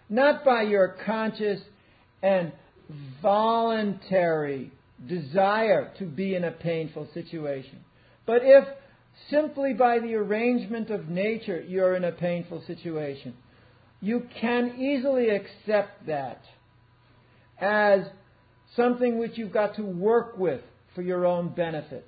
S1: not by your conscious and voluntary desire to be in a painful situation, but if simply by the arrangement of nature you're in a painful situation, you can easily accept that as something which you've got to work with for your own benefit.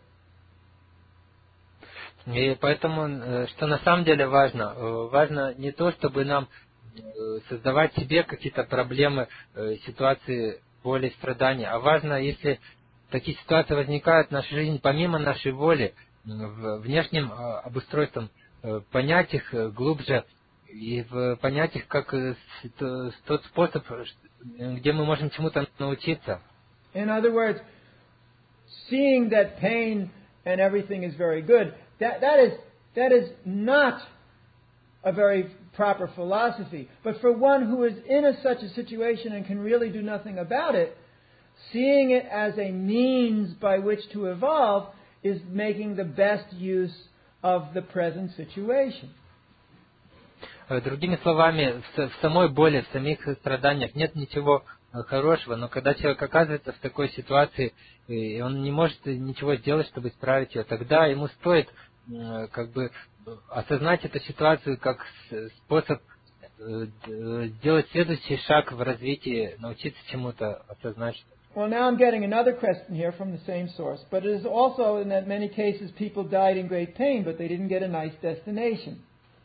S2: И поэтому, что на самом деле важно, важно не то, чтобы нам создавать себе какие-то проблемы, ситуации боли, страданий, а важно, если такие ситуации возникают в нашей жизни помимо нашей воли, внешним обустройством, понять их глубже и понять их как тот способ, где мы можем чему-то научиться.
S1: In other words, seeing that pain and everything is very good, that, that is, that is not a very proper philosophy. But for one who is in a, such a situation and can really do nothing about it, seeing it as a means by which to evolve is making the best use of the present situation.
S2: Другими словами, в самой боли, в самих страданиях нет ничего хорошего, но когда человек оказывается в такой ситуации, и он не может ничего сделать, чтобы исправить ее, тогда ему стоит как бы осознать эту ситуацию как способ сделать следующий шаг в развитии, научиться чему-то, осознать.
S1: Well, now I'm getting another question here from the same source, but it is also in that many cases people died in great pain, but they didn't get a nice destination.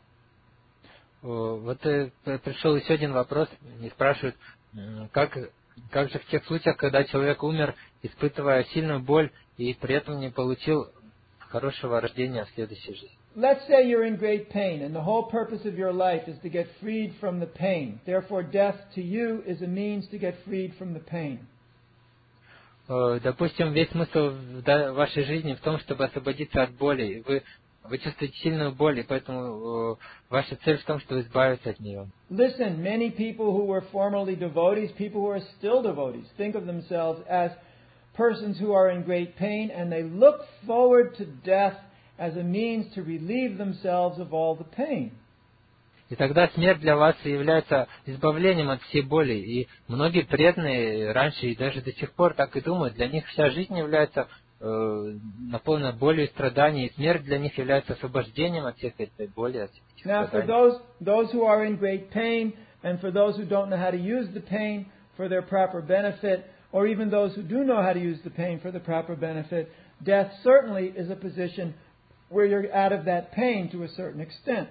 S2: Вот пришел еще один вопрос, и спрашивают, как, как же в тех случаях, когда человек умер, испытывая сильную боль, и при этом не получил хорошего рождения в следующей жизни.
S1: Let's say you're in great pain, and the whole purpose of your life is to get freed from the pain. Therefore, death to you is a means to get freed from the pain.
S2: Допустим, весь смысл вашей жизни в том, чтобы освободиться от боли. Вы, вы чувствуете сильную боль, и поэтому ваша цель в том, чтобы избавиться от нее.
S1: Listen, many people who were formerly devotees, people who are still devotees, think of themselves as persons who are in great pain, and they look forward to death as a means to relieve themselves of all the pain.
S2: И тогда смерть для вас является избавлением от всей боли. И многие преданные раньше и даже до сих пор так и думают. Для них вся жизнь является э, наполнена болью и страданием. И смерть для них является освобождением от всех этой боли, от всех этих
S1: Now, for
S2: страданий.
S1: those, those who are in great pain, and for those who don't know how to use the pain for their proper benefit, or even those who do know how to use the pain for the proper benefit, death certainly is a position where you're out of that pain to a certain extent.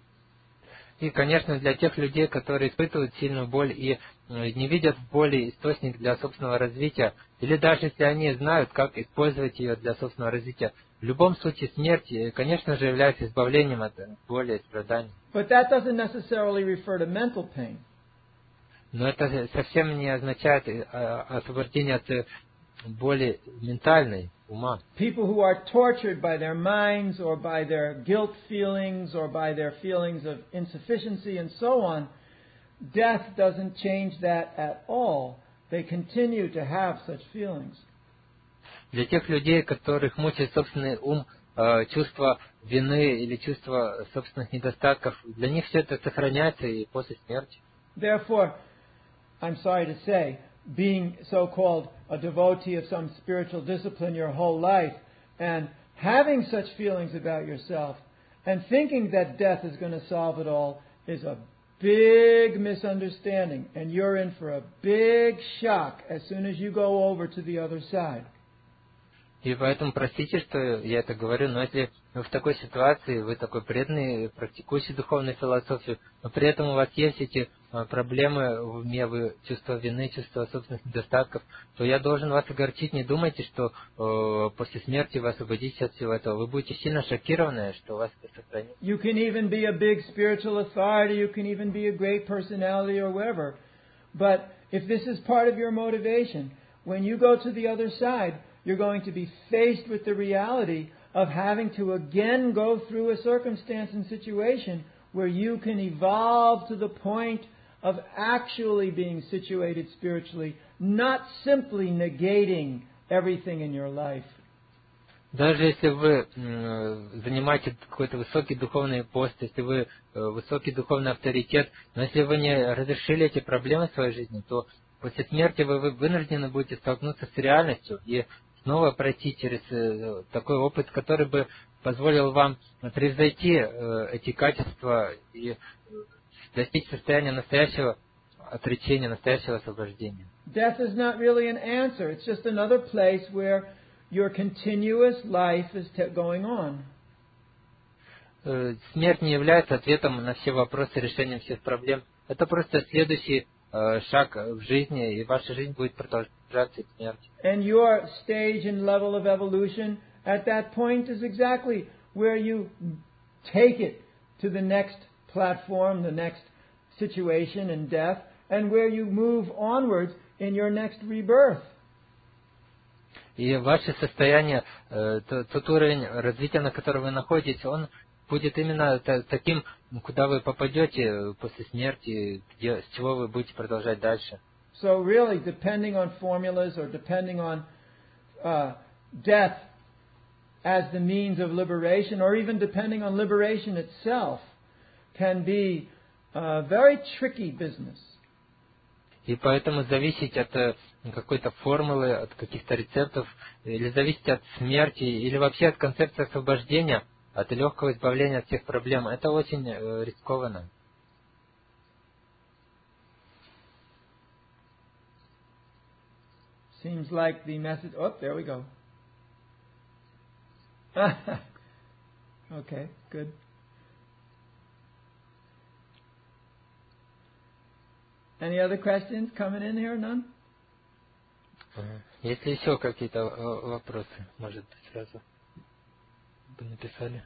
S2: И, конечно, для тех людей, которые испытывают сильную боль и не видят в боли источник для собственного развития, или даже если они знают, как использовать ее для собственного развития, в любом случае смерть, конечно же, является избавлением от боли и страданий.
S1: But that doesn't necessarily refer to mental pain.
S2: Но это совсем не означает освобождение от боли ментальной, ума.
S1: People who are tortured by their minds or by their guilt feelings or by their feelings of insufficiency and so on, death doesn't change that at all. They continue to have such feelings.
S2: Для тех людей, которых мучает собственный ум, чувство вины или чувство собственных недостатков, для них все это сохраняется и после смерти.
S1: Therefore, I'm sorry to say, being so-called a devotee of some spiritual discipline your whole life and having such feelings about yourself and thinking that death is going to solve it all is a big misunderstanding, and you're in for a big shock as soon as you go over to the other side.
S2: И поэтому простите, что я это говорю, но если вы в такой ситуации, вы такой преданный, практикующий духовную философию, но при этом у вас есть эти проблемы в уме, вы чувство вины, чувство собственных недостатков, то я должен вас огорчить. Не думайте, что э, после смерти вы освободитесь от всего этого. Вы будете сильно шокированы, что у вас это сохранится.
S1: You can even be a big spiritual authority, you can even be a great personality or whatever. But if this is part of your motivation, when you go to the other side, you're going to be faced with the reality of having to again go through a circumstance and situation where you can evolve to the point of actually being situated spiritually, not simply negating everything in your life.
S2: Даже если вы занимаете какой-то высокий духовный пост, если вы высокий духовный авторитет, но если вы не разрешили эти проблемы в своей жизни, то после смерти вы, вы вынуждены будете столкнуться с реальностью и снова пройти через такой опыт, который бы позволил вам превзойти эти качества и достичь состояния настоящего отречения, настоящего освобождения.
S1: Death is not really an answer. It's just another place where your continuous life is going on.
S2: Смерть не является ответом на все вопросы, решением всех проблем. Это просто следующий э, шаг в жизни, и ваша жизнь будет продолжаться и смерть.
S1: And your stage and level of evolution at that point is exactly where you take it to the next platform, the next situation in death, and where you move onwards in your next rebirth.
S2: И ваше состояние, тот уровень развития, на котором вы находитесь, он будет именно таким, куда вы попадете после смерти, где, с чего вы будете продолжать дальше.
S1: So really, depending on formulas or depending on uh, death as the means of liberation, or even depending on liberation itself, can be a very tricky business.
S2: И поэтому зависеть от какой-то формулы, от каких-то рецептов, или зависеть от смерти, или вообще от концепции освобождения, от легкого избавления от всех проблем, это очень э, рискованно.
S1: Seems like the message... Oh, there we go. Okay, good. Any other questions coming in here? None?
S2: Если еще какие-то вопросы, может быть, сразу бы написали.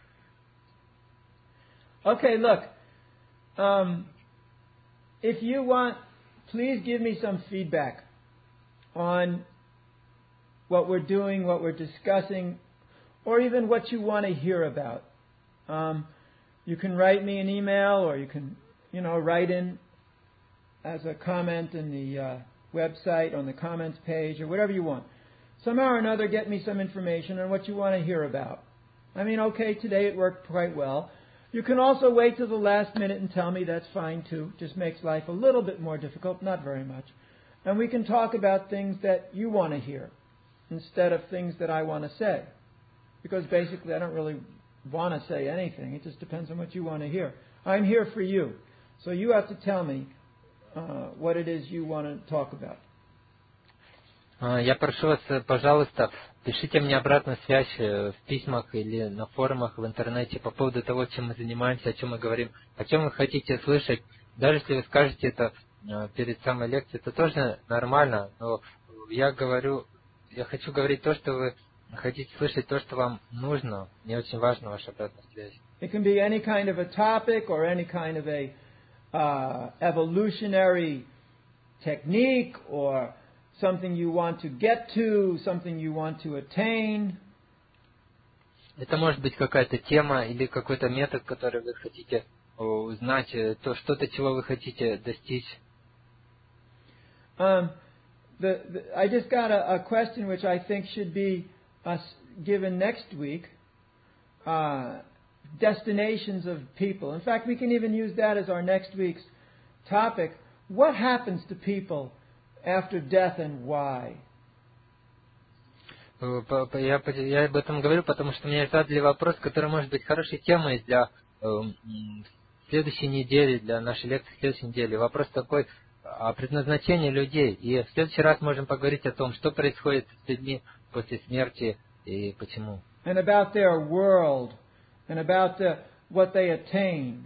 S1: Okay, look. Um, if you want, please give me some feedback on what we're doing, what we're discussing, or even what you want to hear about. Um, you can write me an email, or you can, you know, write in as a comment in the uh, website, on the comments page, or whatever you want. Somehow or another, get me some information on what you want to hear about. I mean, okay, today it worked quite well. You can also wait till the last minute and tell me. That's fine too. Just makes life a little bit more difficult, not very much. And we can talk about things that you want to hear instead of things that I want to say. Because basically I don't really want to say anything. It just depends on what you want to hear. I'm here for you. So you have to tell me Uh, what it is you want to talk about.
S2: Я прошу вас, пожалуйста, пишите мне обратную связь в письмах или на форумах в интернете по поводу того, чем мы занимаемся, о чем мы говорим, о чем вы хотите слышать. Даже если вы скажете это перед самой лекцией, это тоже нормально, но я говорю, я хочу говорить то, что вы хотите слышать, то, что вам нужно. Мне очень важна ваша обратная связь.
S1: It can be any kind of a topic or any kind of a Uh, evolutionary technique, or something you want to get to, something you want to attain.
S2: Это может быть какая-то тема или какой-то метод, который вы хотите узнать, то что-то, чего вы хотите достичь.
S1: Um, the, the, I just got a, a question which I think should be uh, given next week. Uh, Destinations of people. In fact, we can even use that as our next week's topic. What happens to people after death and why?
S2: Я, я об этом говорю, потому что мне задали вопрос, который может быть хорошей темой для э, следующей недели, для нашей лекции следующей недели. Вопрос такой о предназначении людей. И в следующий раз можем поговорить о том, что происходит с людьми после смерти и почему.
S1: And about their world. And about the, what they attain.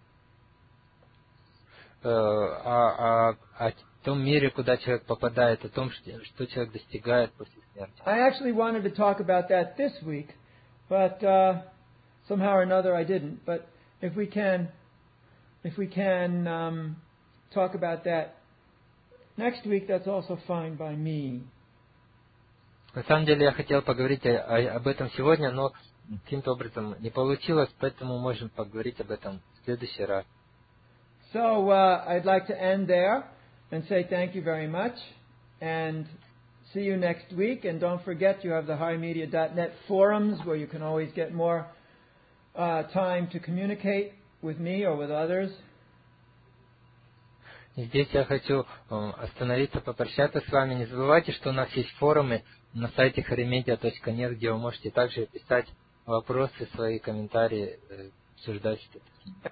S2: Uh, о, о, о том мире, куда человек попадает, о том, что, что человек достигает после смерти.
S1: I actually wanted to talk about that this week, but uh, somehow or another I didn't. But if we can, if we can um, talk about that next week, that's also fine by me.
S2: На самом деле я хотел поговорить о, о, об этом сегодня, но каким-то образом не получилось, поэтому можем поговорить об этом в следующий раз.
S1: So uh, I'd like to end there and say thank you very much and see you next week. And don't forget, you have the high media dot net forums where you can always get more uh, time to communicate with me or with others.
S2: Здесь я хочу остановиться, попрощаться с вами. Не забывайте, что у нас есть форумы на сайте harimedia точка нет, где вы можете также писать вопросы, свои комментарии, обсуждать что-то.